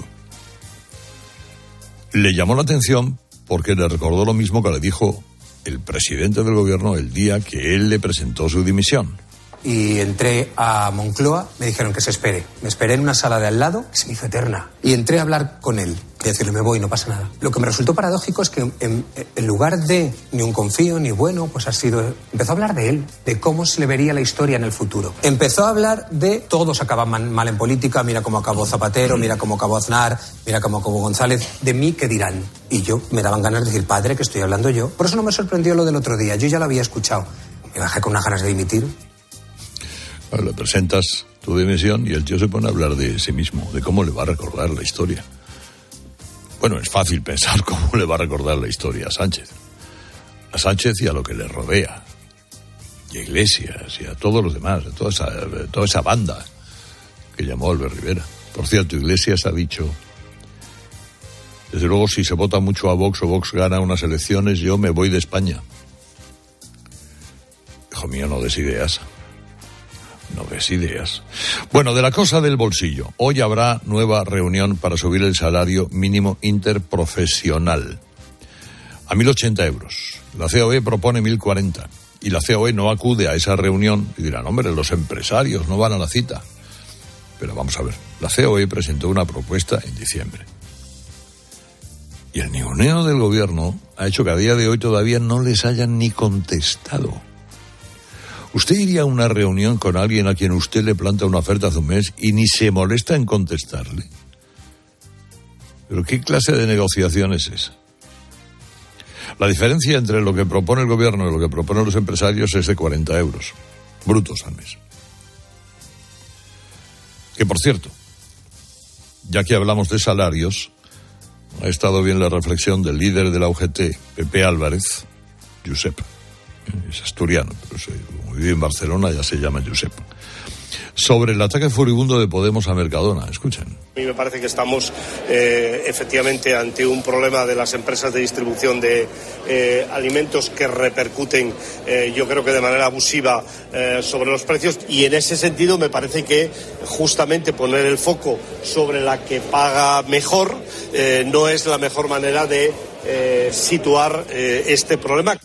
Le llamó la atención porque le recordó lo mismo que le dijo el presidente del gobierno el día que él le presentó su dimisión. Y entré a Moncloa, me dijeron que se espere. Me esperé en una sala de al lado, que se me hizo eterna. Y entré a hablar con él, y decirle, me voy, no pasa nada. Lo que me resultó paradójico es que en, en lugar de ni un confío, ni bueno, pues ha sido... Empezó a hablar de él, de cómo se le vería la historia en el futuro. Empezó a hablar de todos acaban mal, mal en política, mira cómo acabó Zapatero, mira cómo acabó Aznar, mira cómo acabó González. De mí, ¿qué dirán? Y yo, me daban ganas de decir, padre, que estoy hablando yo. Por eso no me sorprendió lo del otro día, yo ya lo había escuchado. Me bajé con unas ganas de dimitir. Le presentas tu dimisión y el tío se pone a hablar de sí mismo, de cómo le va a recordar la historia. Bueno, es fácil pensar cómo le va a recordar la historia a Sánchez. A Sánchez y a lo que le rodea. Y a Iglesias y a todos los demás, a toda esa, toda esa banda que llamó Albert Rivera. Por cierto, Iglesias ha dicho, desde luego si se vota mucho a Vox o Vox gana unas elecciones, yo me voy de España. Hijo mío, no des ideas. No ves ideas. Bueno, de la cosa del bolsillo. Hoy habrá nueva reunión para subir el salario mínimo interprofesional a mil ochenta euros. La C O E propone mil cuarenta. Y la C O E no acude a esa reunión y dirán, hombre, los empresarios no van a la cita. Pero vamos a ver, la C O E presentó una propuesta en diciembre. Y el ninguneo del gobierno ha hecho que a día de hoy todavía no les hayan ni contestado. ¿Usted iría a una reunión con alguien a quien usted le planta una oferta hace un mes y ni se molesta en contestarle? ¿Pero qué clase de negociación es esa? La diferencia entre lo que propone el gobierno y lo que proponen los empresarios es de cuarenta euros, brutos al mes. Que, por cierto, ya que hablamos de salarios, ha estado bien la reflexión del líder de la U G T, Pepe Álvarez, Josep. Es asturiano, pero se, como vive en Barcelona ya se llama Josep. Sobre el ataque furibundo de Podemos a Mercadona, escuchen. A mí me parece que estamos eh, efectivamente ante un problema de las empresas de distribución de eh, alimentos que repercuten, eh, yo creo que de manera abusiva eh, sobre los precios, y en ese sentido me parece que justamente poner el foco sobre la que paga mejor eh, no es la mejor manera de eh, situar eh, este problema.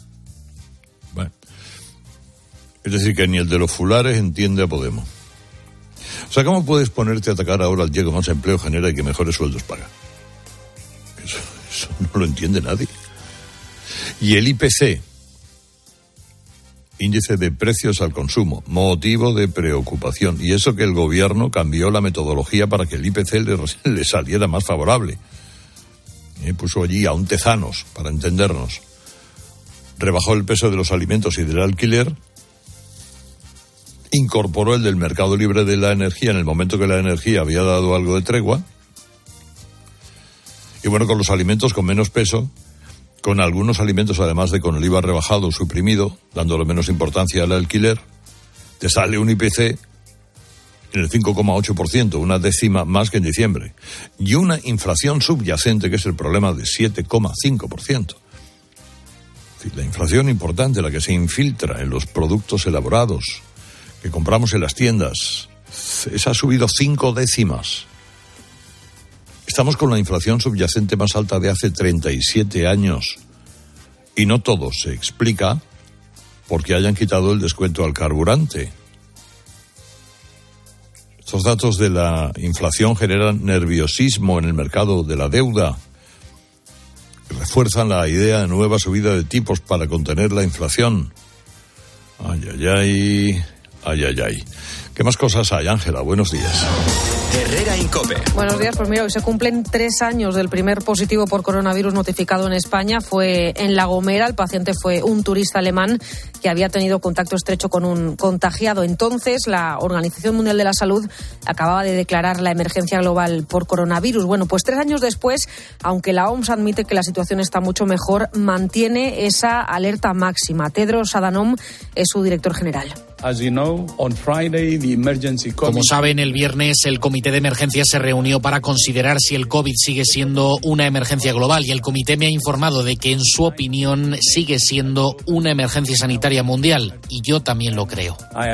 Es decir, que ni el de los fulares entiende a Podemos. O sea, ¿cómo puedes ponerte a atacar ahora al día que más empleo genera y que mejores sueldos paga? Eso, eso no lo entiende nadie. Y el I P C, índice de precios al consumo, motivo de preocupación. Y eso que el gobierno cambió la metodología para que el I P C le, le saliera más favorable. Eh, puso allí a un tezanos, para entendernos. Rebajó el peso de los alimentos y del alquiler. Incorporó el del mercado libre de la energía en el momento que la energía había dado algo de tregua. Y bueno, con los alimentos con menos peso, con algunos alimentos además de con el I V A rebajado o suprimido, dándole menos importancia al alquiler, te sale un I P C en el cinco coma ocho por ciento, una décima más que en diciembre. Y una inflación subyacente, que es el problema, de siete coma cinco por ciento. La inflación importante, la que se infiltra en los productos elaborados, que compramos en las tiendas. Esa ha subido cinco décimas. Estamos con la inflación subyacente más alta de hace treinta y siete años. Y no todo se explica porque hayan quitado el descuento al carburante. Estos datos de la inflación generan nerviosismo en el mercado de la deuda. Refuerzan la idea de nueva subida de tipos para contener la inflación. Ay, ay, ay, ay, ay, ay. ¿Qué más cosas hay, Ángela? Buenos días. Herrera Incope. Buenos días, pues mira, hoy se cumplen tres años del primer positivo por coronavirus notificado en España. Fue en La Gomera, el paciente fue un turista alemán que había tenido contacto estrecho con un contagiado. Entonces, la Organización Mundial de la Salud acababa de declarar la emergencia global por coronavirus. Bueno, pues tres años después, aunque la O M S admite que la situación está mucho mejor, mantiene esa alerta máxima. Tedros Adhanom es su director general. Como saben, el viernes el Comité de Emergencia se reunió para considerar si el COVID sigue siendo una emergencia global y el comité me ha informado de que, en su opinión, sigue siendo una emergencia sanitaria mundial y yo también lo creo.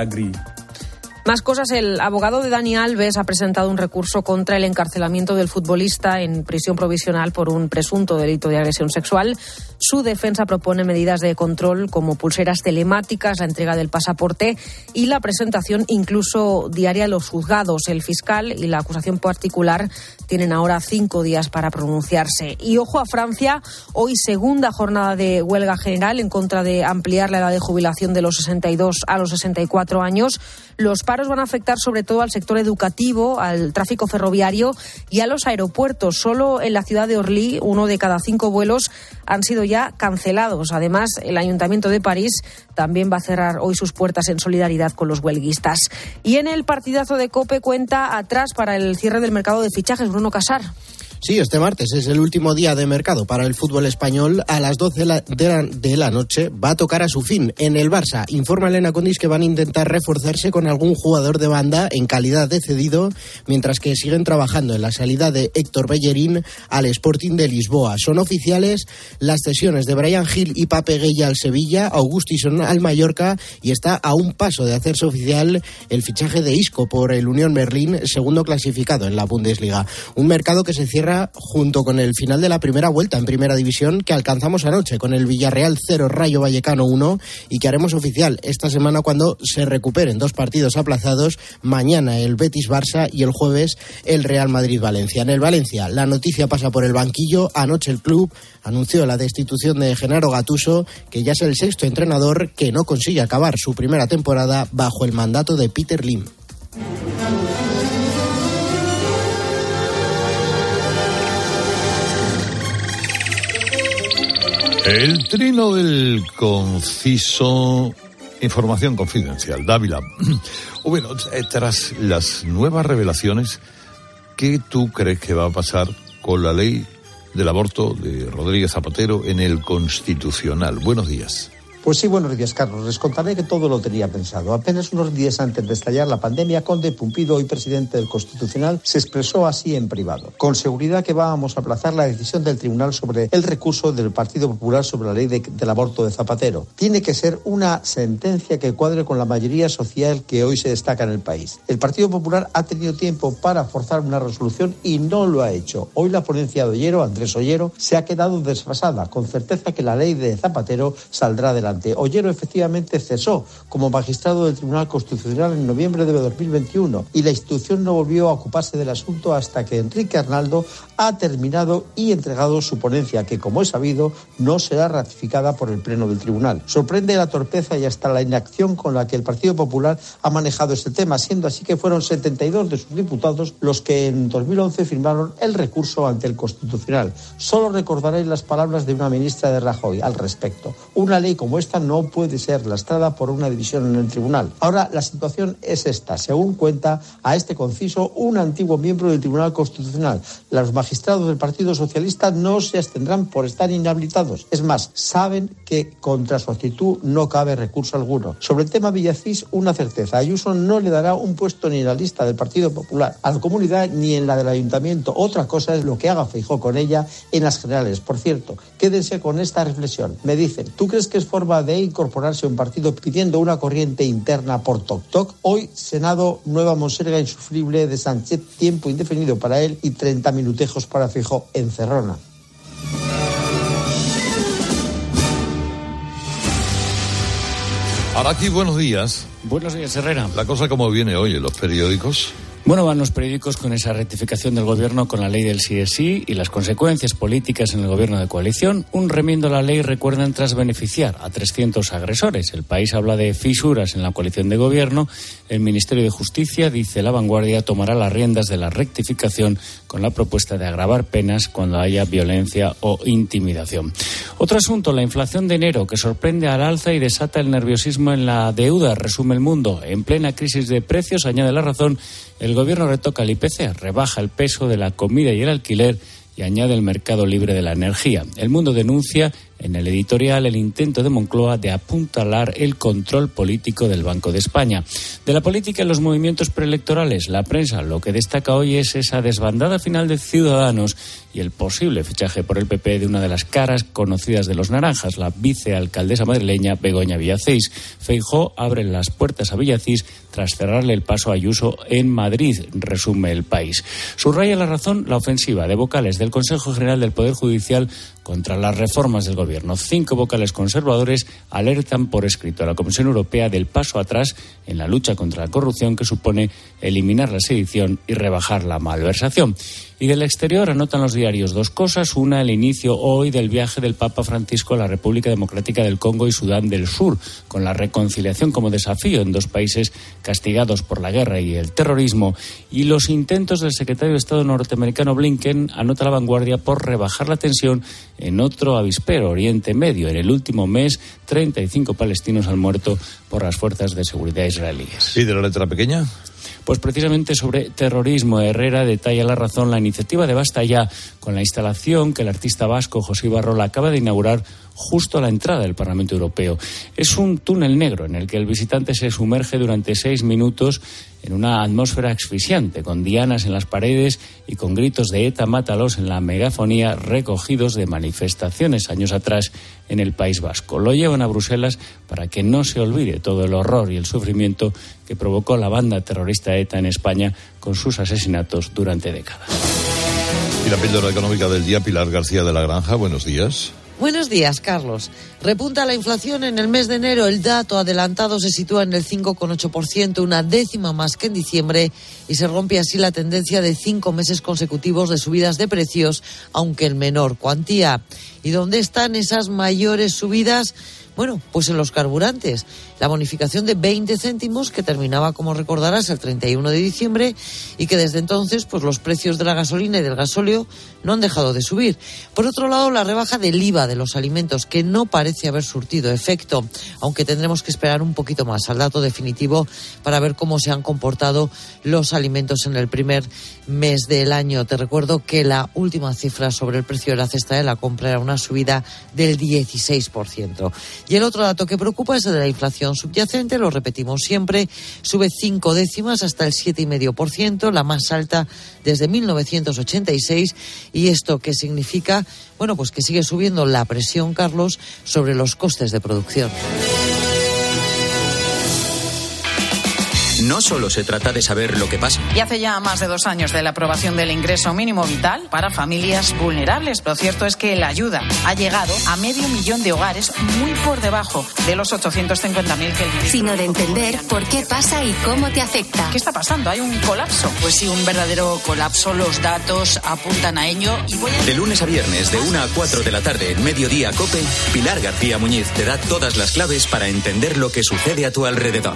Más cosas, el abogado de Dani Alves ha presentado un recurso contra el encarcelamiento del futbolista en prisión provisional por un presunto delito de agresión sexual. Su defensa propone medidas de control como pulseras telemáticas, la entrega del pasaporte y la presentación incluso diaria a los juzgados. El fiscal y la acusación particular tienen ahora cinco días para pronunciarse. Y ojo a Francia, hoy segunda jornada de huelga general en contra de ampliar la edad de jubilación de los sesenta y dos a los sesenta y cuatro años. Los paros van a afectar sobre todo al sector educativo, al tráfico ferroviario y a los aeropuertos. Solo en la ciudad de Orly, uno de cada cinco vuelos han sido ya cancelados. Además, el Ayuntamiento de París también va a cerrar hoy sus puertas en solidaridad con los huelguistas. Y en el partidazo de COPE, cuenta atrás para el cierre del mercado de fichajes. Bruno Casar. Sí, este martes es el último día de mercado para el fútbol español. A las doce de la, de, la, de la noche va a tocar a su fin en el Barça. Informa Elena Condis que van a intentar reforzarse con algún jugador de banda en calidad de cedido, mientras que siguen trabajando en la salida de Héctor Bellerín al Sporting de Lisboa. Son oficiales las cesiones de Bryan Gil y Pape Gueye al Sevilla, Augustisson al Mallorca, y está a un paso de hacerse oficial el fichaje de Isco por el Unión Berlín, segundo clasificado en la Bundesliga. Un mercado que se cierra junto con el final de la primera vuelta en Primera División que alcanzamos anoche con el Villarreal cero, Rayo Vallecano uno, y que haremos oficial esta semana cuando se recuperen dos partidos aplazados, mañana el Betis-Barça y el jueves el Real Madrid-Valencia. En el Valencia la noticia pasa por el banquillo. Anoche el club anunció la destitución de Gennaro Gattuso, que ya es el sexto entrenador que no consigue acabar su primera temporada bajo el mandato de Peter Lim. El trino del conciso. Información confidencial. Dávila. Bueno, tras las nuevas revelaciones, ¿qué tú crees que va a pasar con la ley del aborto de Rodríguez Zapatero en el Constitucional? Buenos días. Pues sí, buenos días, Carlos. Les contaré que todo lo tenía pensado. Apenas unos días antes de estallar la pandemia, Conde Pumpido, hoy presidente del Constitucional, se expresó así en privado. Con seguridad que vamos a aplazar la decisión del Tribunal sobre el recurso del Partido Popular sobre la ley de, del aborto de Zapatero. Tiene que ser una sentencia que cuadre con la mayoría social que hoy se destaca en el país. El Partido Popular ha tenido tiempo para forzar una resolución y no lo ha hecho. Hoy la ponencia de Ollero, Andrés Ollero, se ha quedado desfasada, con certeza que la ley de Zapatero saldrá adelante. Ollero efectivamente cesó como magistrado del Tribunal Constitucional en noviembre de dos mil veintiuno y la institución no volvió a ocuparse del asunto hasta que Enrique Arnaldo ha terminado y entregado su ponencia, que, como es sabido, no será ratificada por el Pleno del Tribunal. Sorprende la torpeza y hasta la inacción con la que el Partido Popular ha manejado este tema, siendo así que fueron setenta y dos de sus diputados los que en dos mil once firmaron el recurso ante el Constitucional. Solo recordaréis las palabras de una ministra de Rajoy al respecto. Una ley como esta no puede ser lastrada por una división en el tribunal. Ahora la situación es esta. Según cuenta a este conciso un antiguo miembro del Tribunal Constitucional, los magistrados del Partido Socialista no se abstendrán por estar inhabilitados. Es más, saben que contra su actitud no cabe recurso alguno. Sobre el tema Villacís, una certeza. Ayuso no le dará un puesto ni en la lista del Partido Popular a la Comunidad ni en la del Ayuntamiento. Otra cosa es lo que haga Feijóo con ella en las generales. Por cierto, quédense con esta reflexión. Me dicen, ¿tú crees que es forma forma de incorporarse a un partido pidiendo una corriente interna por toc-toc. Hoy, Senado, nueva monserga insufrible de Sánchez, tiempo indefinido para él y treinta minutejos para Feijóo, encerrona. Araki, buenos días. Buenos días, Herrera. La cosa como viene hoy en los periódicos. Bueno, van los periódicos con esa rectificación del gobierno con la ley del sí es sí y las consecuencias políticas en el gobierno de coalición. Un remiendo a la ley, recuerdan, tras beneficiar a trescientos agresores. El País habla de fisuras en la coalición de gobierno. El Ministerio de Justicia, dice La Vanguardia, tomará las riendas de la rectificación con la propuesta de agravar penas cuando haya violencia o intimidación. Otro asunto, la inflación de enero, que sorprende al alza y desata el nerviosismo en la deuda, resume El Mundo. En plena crisis de precios, añade La Razón, el gobierno retoca el I P C, rebaja el peso de la comida y el alquiler y añade el mercado libre de la energía. El Mundo denuncia en el editorial el intento de Moncloa de apuntalar el control político del Banco de España. De la política en los movimientos preelectorales, La Prensa lo que destaca hoy es esa desbandada final de Ciudadanos y el posible fichaje por el P P de una de las caras conocidas de los naranjas, la vicealcaldesa madrileña Begoña Villacís. Feijóo abre las puertas a Villacís tras cerrarle el paso a Ayuso en Madrid, resume El País. Subraya La Razón la ofensiva de vocales del Consejo General del Poder Judicial contra las reformas del gobierno. Cinco vocales conservadores alertan por escrito a la Comisión Europea del paso atrás en la lucha contra la corrupción que supone eliminar la sedición y rebajar la malversación. Y del exterior anotan los diarios dos cosas. Una, el inicio hoy del viaje del Papa Francisco a la República Democrática del Congo y Sudán del Sur, con la reconciliación como desafío en dos países castigados por la guerra y el terrorismo. Y los intentos del secretario de Estado norteamericano Blinken, anota La Vanguardia, por rebajar la tensión en otro avispero, Oriente Medio. En el último mes, treinta y cinco palestinos han muerto por las fuerzas de seguridad israelíes. ¿Y de la letra pequeña? Pues precisamente sobre terrorismo, Herrera detalla La Razón la iniciativa de Basta Ya, con la instalación que el artista vasco José Ibarrola acaba de inaugurar justo a la entrada del Parlamento Europeo. Es un túnel negro en el que el visitante se sumerge durante seis minutos en una atmósfera asfixiante, con dianas en las paredes y con gritos de ETA, mátalos en la megafonía recogidos de manifestaciones años atrás en el País Vasco. Lo llevan a Bruselas para que no se olvide todo el horror y el sufrimiento que provocó la banda terrorista ETA en España con sus asesinatos durante décadas. Y la píldora económica del día, Pilar García de la Granja, buenos días. Buenos días, Carlos. Repunta la inflación en el mes de enero. El dato adelantado se sitúa en el cinco coma ocho por ciento, una décima más que en diciembre, y se rompe así la tendencia de cinco meses consecutivos de subidas de precios, aunque en menor cuantía. ¿Y dónde están esas mayores subidas? Bueno, pues en los carburantes. La bonificación de veinte céntimos que terminaba, como recordarás, el treinta y uno de diciembre y que desde entonces pues los precios de la gasolina y del gasóleo no han dejado de subir. Por otro lado, la rebaja del I V A de los alimentos, que no parece haber surtido efecto, aunque tendremos que esperar un poquito más al dato definitivo para ver cómo se han comportado los alimentos en el primer mes del año. Te recuerdo que la última cifra sobre el precio de la cesta de la compra era una subida del dieciséis por ciento. Y el otro dato que preocupa es el de la inflación subyacente, lo repetimos siempre, sube cinco décimas hasta el siete coma cinco por ciento, la más alta desde mil novecientos ochenta y seis. ¿Y esto qué significa? Bueno, pues que sigue subiendo la presión, Carlos, sobre los costes de producción. No solo se trata de saber lo que pasa. Y hace ya más de dos años de la aprobación del ingreso mínimo vital para familias vulnerables. Lo cierto es que la ayuda ha llegado a medio millón de hogares, muy por debajo de los ochocientos cincuenta mil que el ministro... Sino de entender por qué pasa y cómo te afecta. ¿Qué está pasando? ¿Hay un colapso? Pues sí, un verdadero colapso. Los datos apuntan a ello. Y voy a... De lunes a viernes, de una a cuatro de la tarde, en Mediodía COPE, Pilar García Muñiz te da todas las claves para entender lo que sucede a tu alrededor.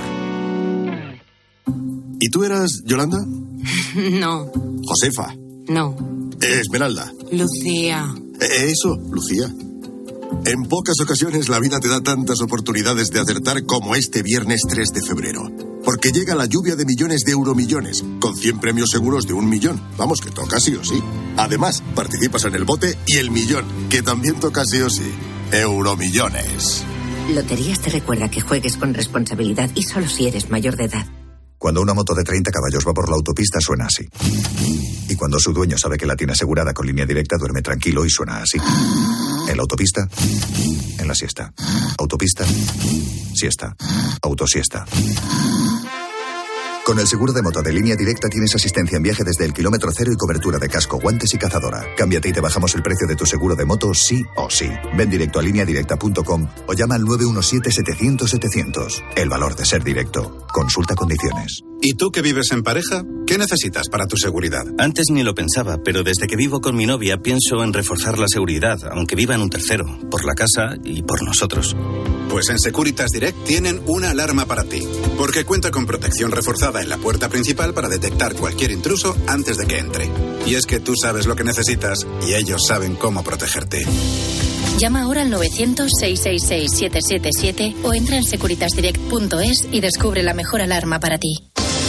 ¿Y tú eras Yolanda? No. Josefa. No. Esmeralda. Lucía. Eso, Lucía. En pocas ocasiones la vida te da tantas oportunidades de acertar como este viernes tres de febrero. Porque llega la lluvia de millones de euromillones, con cien premios seguros de un millón. Vamos, que toca sí o sí. Además, participas en el bote y el millón, que también toca sí o sí. Euromillones. Loterías te recuerda que juegues con responsabilidad y solo si eres mayor de edad. Cuando una moto de treinta caballos va por la autopista suena así. Y cuando su dueño sabe que la tiene asegurada con Línea Directa, duerme tranquilo y suena así. En la autopista, en la siesta. Autopista, siesta. Autosiesta. Con el seguro de moto de Línea Directa tienes asistencia en viaje desde el kilómetro cero y cobertura de casco, guantes y cazadora. Cámbiate y te bajamos el precio de tu seguro de moto sí o sí. Ven directo a línea directa punto com o llama al nueve uno siete, setecientos, setecientos. El valor de ser directo. Consulta condiciones. ¿Y tú que vives en pareja? ¿Qué necesitas para tu seguridad? Antes ni lo pensaba, pero desde que vivo con mi novia pienso en reforzar la seguridad, aunque viva en un tercero, por la casa y por nosotros. Pues en Securitas Direct tienen una alarma para ti, porque cuenta con protección reforzada en la puerta principal para detectar cualquier intruso antes de que entre. Y es que tú sabes lo que necesitas y ellos saben cómo protegerte. Llama ahora al novecientos, seiscientos sesenta y seis, siete siete siete o entra en securitas direct punto es y descubre la mejor alarma para ti.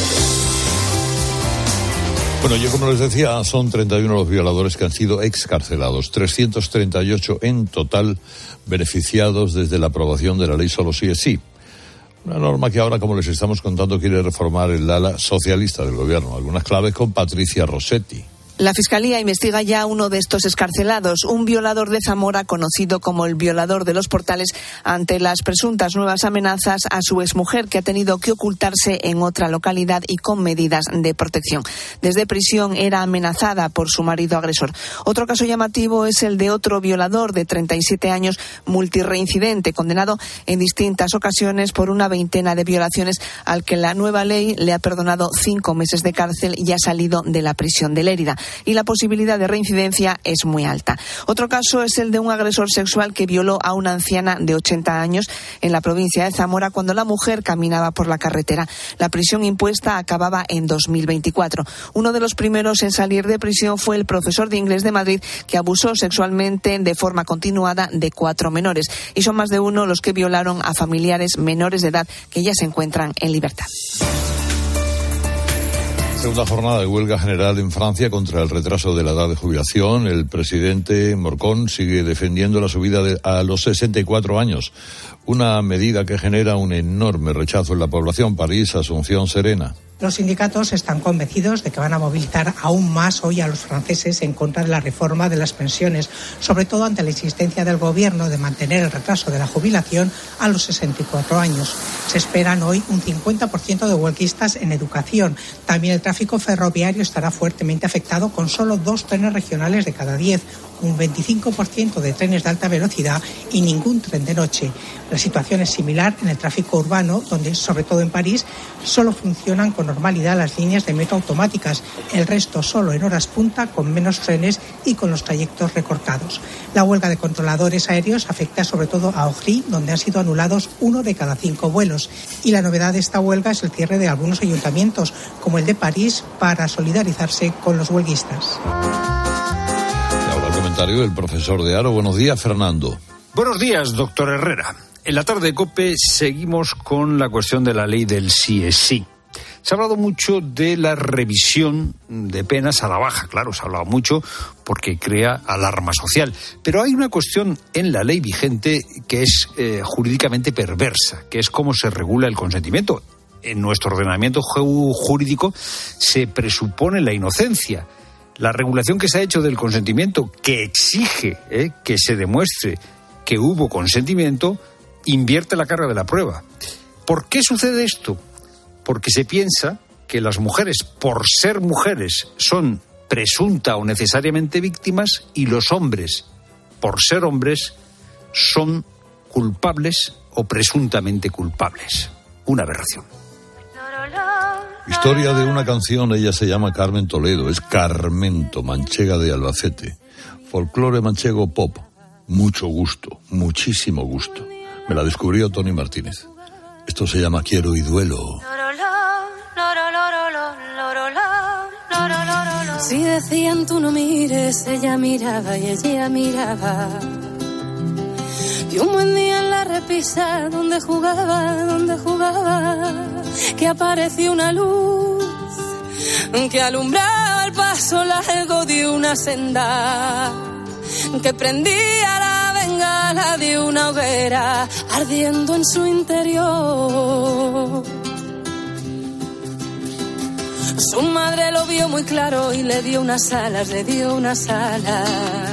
Bueno, yo como les decía, son treinta y uno los violadores que han sido excarcelados, trescientos treinta y ocho en total beneficiados desde la aprobación de la ley Solo sí es sí. Una norma que ahora, como les estamos contando, quiere reformar el ala socialista del gobierno. Algunas claves con Patricia Rossetti. La Fiscalía investiga ya a uno de estos excarcelados, un violador de Zamora conocido como el violador de los portales, ante las presuntas nuevas amenazas a su exmujer, que ha tenido que ocultarse en otra localidad y con medidas de protección. Desde prisión era amenazada por su marido agresor. Otro caso llamativo es el de otro violador de treinta y siete años, multireincidente, condenado en distintas ocasiones por una veintena de violaciones, al que la nueva ley le ha perdonado cinco meses de cárcel y ha salido de la prisión de Lérida. Y la posibilidad de reincidencia es muy alta. Otro caso es el de un agresor sexual que violó a una anciana de ochenta años en la provincia de Zamora cuando la mujer caminaba por la carretera. La prisión impuesta acababa en dos mil veinticuatro. Uno de los primeros en salir de prisión fue el profesor de inglés de Madrid, que abusó sexualmente de forma continuada de cuatro menores. Y son más de uno los que violaron a familiares menores de edad que ya se encuentran en libertad. Segunda jornada de huelga general en Francia contra el retraso de la edad de jubilación. El presidente Macron sigue defendiendo la subida de, a los sesenta y cuatro años, una medida que genera un enorme rechazo en la población. París, Asunción Serena. Los sindicatos están convencidos de que van a movilizar aún más hoy a los franceses en contra de la reforma de las pensiones, sobre todo ante la insistencia del gobierno de mantener el retraso de la jubilación a los sesenta y cuatro años. Se esperan hoy un cincuenta por ciento de huelguistas en educación. También el tráfico ferroviario estará fuertemente afectado, con solo dos trenes regionales de cada diez, un veinticinco por ciento de trenes de alta velocidad y ningún tren de noche. La situación es similar en el tráfico urbano, donde, sobre todo en París, solo funcionan con normalidad las líneas de metro automáticas, el resto solo en horas punta, con menos trenes y con los trayectos recortados. La huelga de controladores aéreos afecta sobre todo a Orly, donde han sido anulados uno de cada cinco vuelos. Y la novedad de esta huelga es el cierre de algunos ayuntamientos, como el de París, para solidarizarse con los huelguistas. Y ahora el comentario del profesor de Aro. Buenos días, Fernando. Buenos días, doctor Herrera. En la tarde de COPE seguimos con la cuestión de la ley del sí es sí. Se ha hablado mucho de la revisión de penas a la baja, claro, se ha hablado mucho porque crea alarma social. Pero hay una cuestión en la ley vigente que es eh, jurídicamente perversa, que es cómo se regula el consentimiento. En nuestro ordenamiento jurídico se presupone la inocencia. La regulación que se ha hecho del consentimiento, que exige eh, que se demuestre que hubo consentimiento, invierte la carga de la prueba. ¿Por qué sucede esto? Porque se piensa que las mujeres, por ser mujeres, son presunta o necesariamente víctimas, y los hombres, por ser hombres, son culpables o presuntamente culpables. Una aberración. Historia de una canción. Ella se llama Carmen Toledo, es Carmento, manchega de Albacete. Folclore manchego pop. Mucho gusto, muchísimo gusto. Me la descubrió Tony Martínez. Esto se llama Quiero y Duelo. Si decían tú no mires, ella miraba y ella miraba. Y un buen día en la repisa, donde jugaba, donde jugaba, que apareció una luz que alumbraba el paso largo de una senda, que prendía la bengala de una hoguera ardiendo en su interior. Su madre lo vio muy claro y le dio unas alas, le dio unas alas.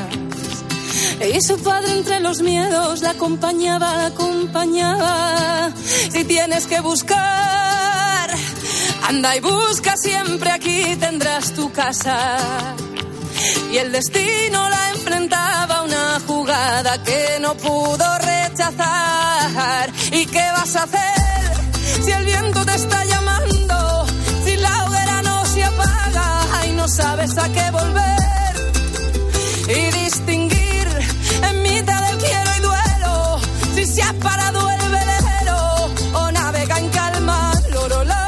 Y su padre entre los miedos la acompañaba, la acompañaba. Si tienes que buscar, anda y busca siempre, aquí tendrás tu casa. Y el destino la enfrentaba a una jugada que no pudo rechazar. ¿Y qué vas a hacer si el viento te está llamando? Si la hoguera no se apaga y no sabes a qué volver. Y distinguir en mitad del quiero y duelo si se ha parado el velero o navega en calma. Lorolá.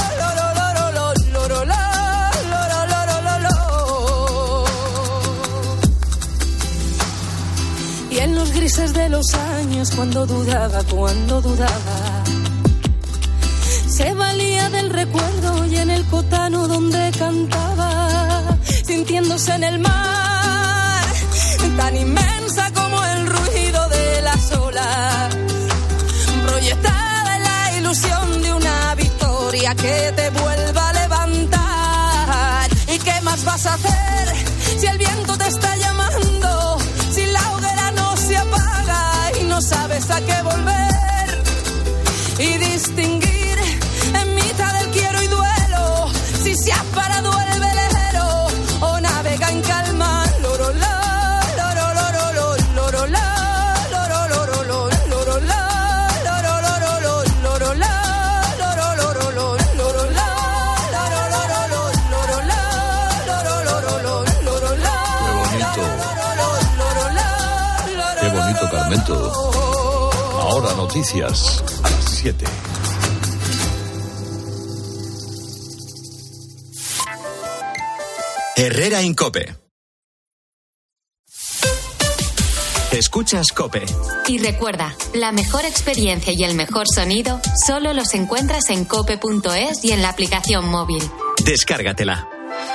Y en los grises de los años, cuando dudaba, cuando dudaba, se valía del recuerdo y en el cotano donde cantaba, sintiéndose en el mar, tan inmensa como el ruido de las olas, proyectada en la ilusión de una victoria que te vuelva a levantar. ¿Y qué más vas a hacer si el viento te está llamando? Si la hoguera no se apaga y no sabes a qué volver. Y distinguir en mitad del quiero y duelo si se ha parado el velero o navega en calma. Lorolá, lorolorolo, lorolá, lorolorolo, lorolá, lorolorolo, lorolá, lorolorolo, lorolá, lorolorolo, lorolá, lorolorolo, lorolá. Qué bonito, Carmento. Ahora noticias a las siete. Herrera Incope. Escuchas COPE. Y recuerda, la mejor experiencia y el mejor sonido solo los encuentras en cope punto es y en la aplicación móvil. Descárgatela.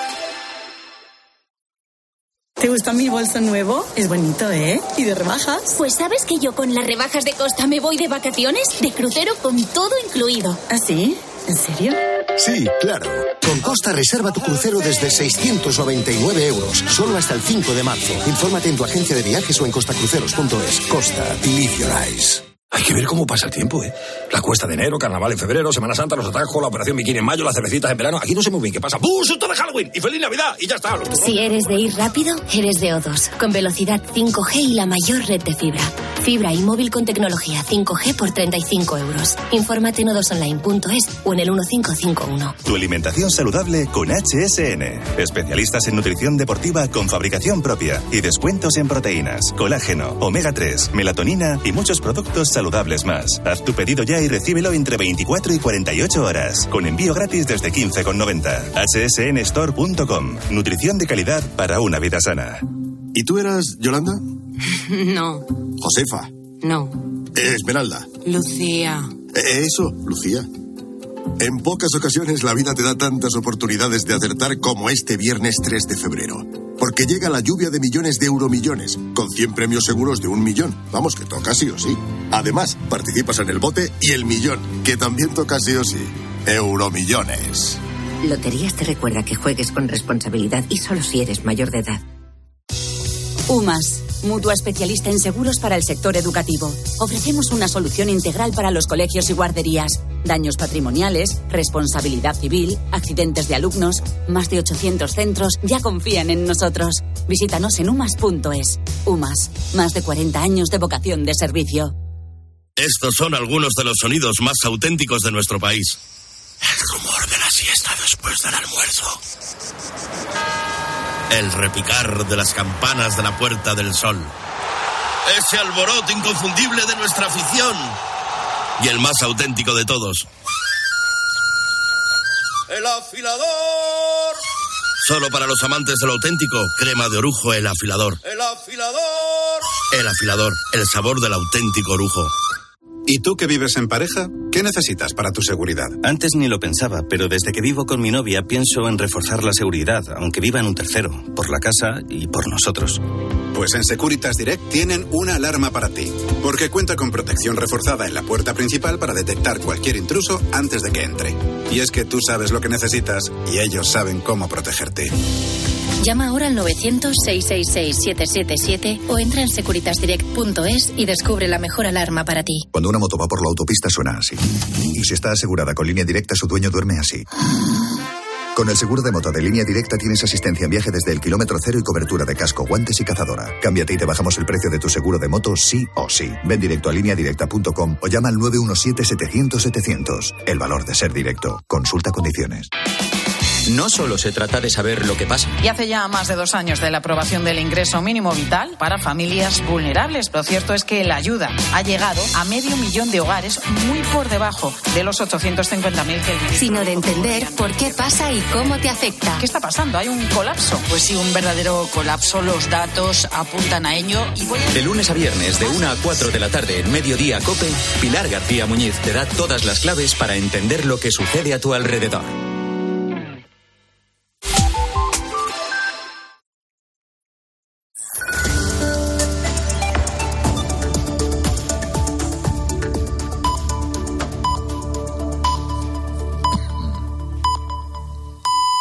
¿Te gusta mi bolso nuevo? Es bonito, ¿eh? ¿Y de rebajas? Pues ¿sabes que yo con las rebajas de Costa me voy de vacaciones? De crucero con todo incluido. ¿Ah, sí? ¿En serio? Sí, claro. Con Costa reserva tu crucero desde seiscientos noventa y nueve euros, solo hasta el cinco de marzo. Infórmate en tu agencia de viajes o en costacruceros punto es. Costa, live your eyes. Hay que ver cómo pasa el tiempo, ¿eh? La cuesta de enero, carnaval en febrero, Semana Santa, los atajos, la operación bikini en mayo, las cervecitas en verano. Aquí no sé muy bien qué pasa. ¡Bum! ¡Susto de Halloween! ¡Y feliz Navidad! Y ya está. Si eres de ir rápido, eres de O dos. Con velocidad cinco G y la mayor red de fibra. Fibra y móvil con tecnología cinco G por treinta y cinco euros. Infórmate en o dos online punto es o en el uno cinco cinco uno. Tu alimentación saludable con H S N. Especialistas en nutrición deportiva con fabricación propia y descuentos en proteínas, colágeno, omega tres, melatonina y muchos productos saludables más. Haz tu pedido ya y recíbelo entre veinticuatro y cuarenta y ocho horas, con envío gratis desde quince con noventa. H S N store punto com. Nutrición de calidad para una vida sana. ¿Y tú eras Yolanda? No. Josefa. No. Esmeralda. Lucía. Eso, Lucía. En pocas ocasiones la vida te da tantas oportunidades de acertar como este viernes tres de febrero. Porque llega la lluvia de millones de euromillones, con cien premios seguros de un millón. Vamos, que toca sí o sí. Además, participas en el bote y el millón, que también toca sí o sí. Euromillones. Loterías te recuerda que juegues con responsabilidad y solo si eres mayor de edad. UMAS, mutua especialista en seguros para el sector educativo. Ofrecemos una solución integral para los colegios y guarderías. Daños patrimoniales, responsabilidad civil, accidentes de alumnos. Más de ochocientos centros ya confían en nosotros. Visítanos en umas punto es. UMAS, más de cuarenta años de vocación de servicio. Estos son algunos de los sonidos más auténticos de nuestro país. El rumor de la siesta después del almuerzo. El repicar de las campanas de la Puerta del Sol. Ese alboroto inconfundible de nuestra afición. Y el más auténtico de todos. ¡El afilador! Solo para los amantes de lo auténtico, crema de orujo El Afilador. ¡El afilador! El Afilador, el sabor del auténtico orujo. ¿Y tú que vives en pareja? ¿Qué necesitas para tu seguridad? Antes ni lo pensaba, pero desde que vivo con mi novia pienso en reforzar la seguridad, aunque viva en un tercero, por la casa y por nosotros. Pues en Securitas Direct tienen una alarma para ti, porque cuenta con protección reforzada en la puerta principal para detectar cualquier intruso antes de que entre. Y es que tú sabes lo que necesitas y ellos saben cómo protegerte. Llama ahora al novecientos, seiscientos sesenta y seis, siete siete siete o entra en securitas direct punto es y descubre la mejor alarma para ti. Cuando una moto va por la autopista suena así. Y si está asegurada con Línea Directa, su dueño duerme así. Con el seguro de moto de Línea Directa tienes asistencia en viaje desde el kilómetro cero y cobertura de casco, guantes y cazadora. Cámbiate y te bajamos el precio de tu seguro de moto sí o sí. Ven directo a línea directa punto com o llama al nueve uno siete, setecientos, setecientos. El valor de ser directo. Consulta condiciones. No solo se trata de saber lo que pasa. Y hace ya más de dos años de la aprobación del ingreso mínimo vital para familias vulnerables. Lo cierto es que la ayuda ha llegado a medio millón de hogares, muy por debajo de los ochocientos cincuenta mil que el... Sino de entender por qué pasa y cómo te afecta. ¿Qué está pasando? ¿Hay un colapso? Pues sí, un verdadero colapso. Los datos apuntan a ello. Y voy a... De lunes a viernes, de una a cuatro de la tarde, en Mediodía COPE, Pilar García Muñiz te da todas las claves para entender lo que sucede a tu alrededor.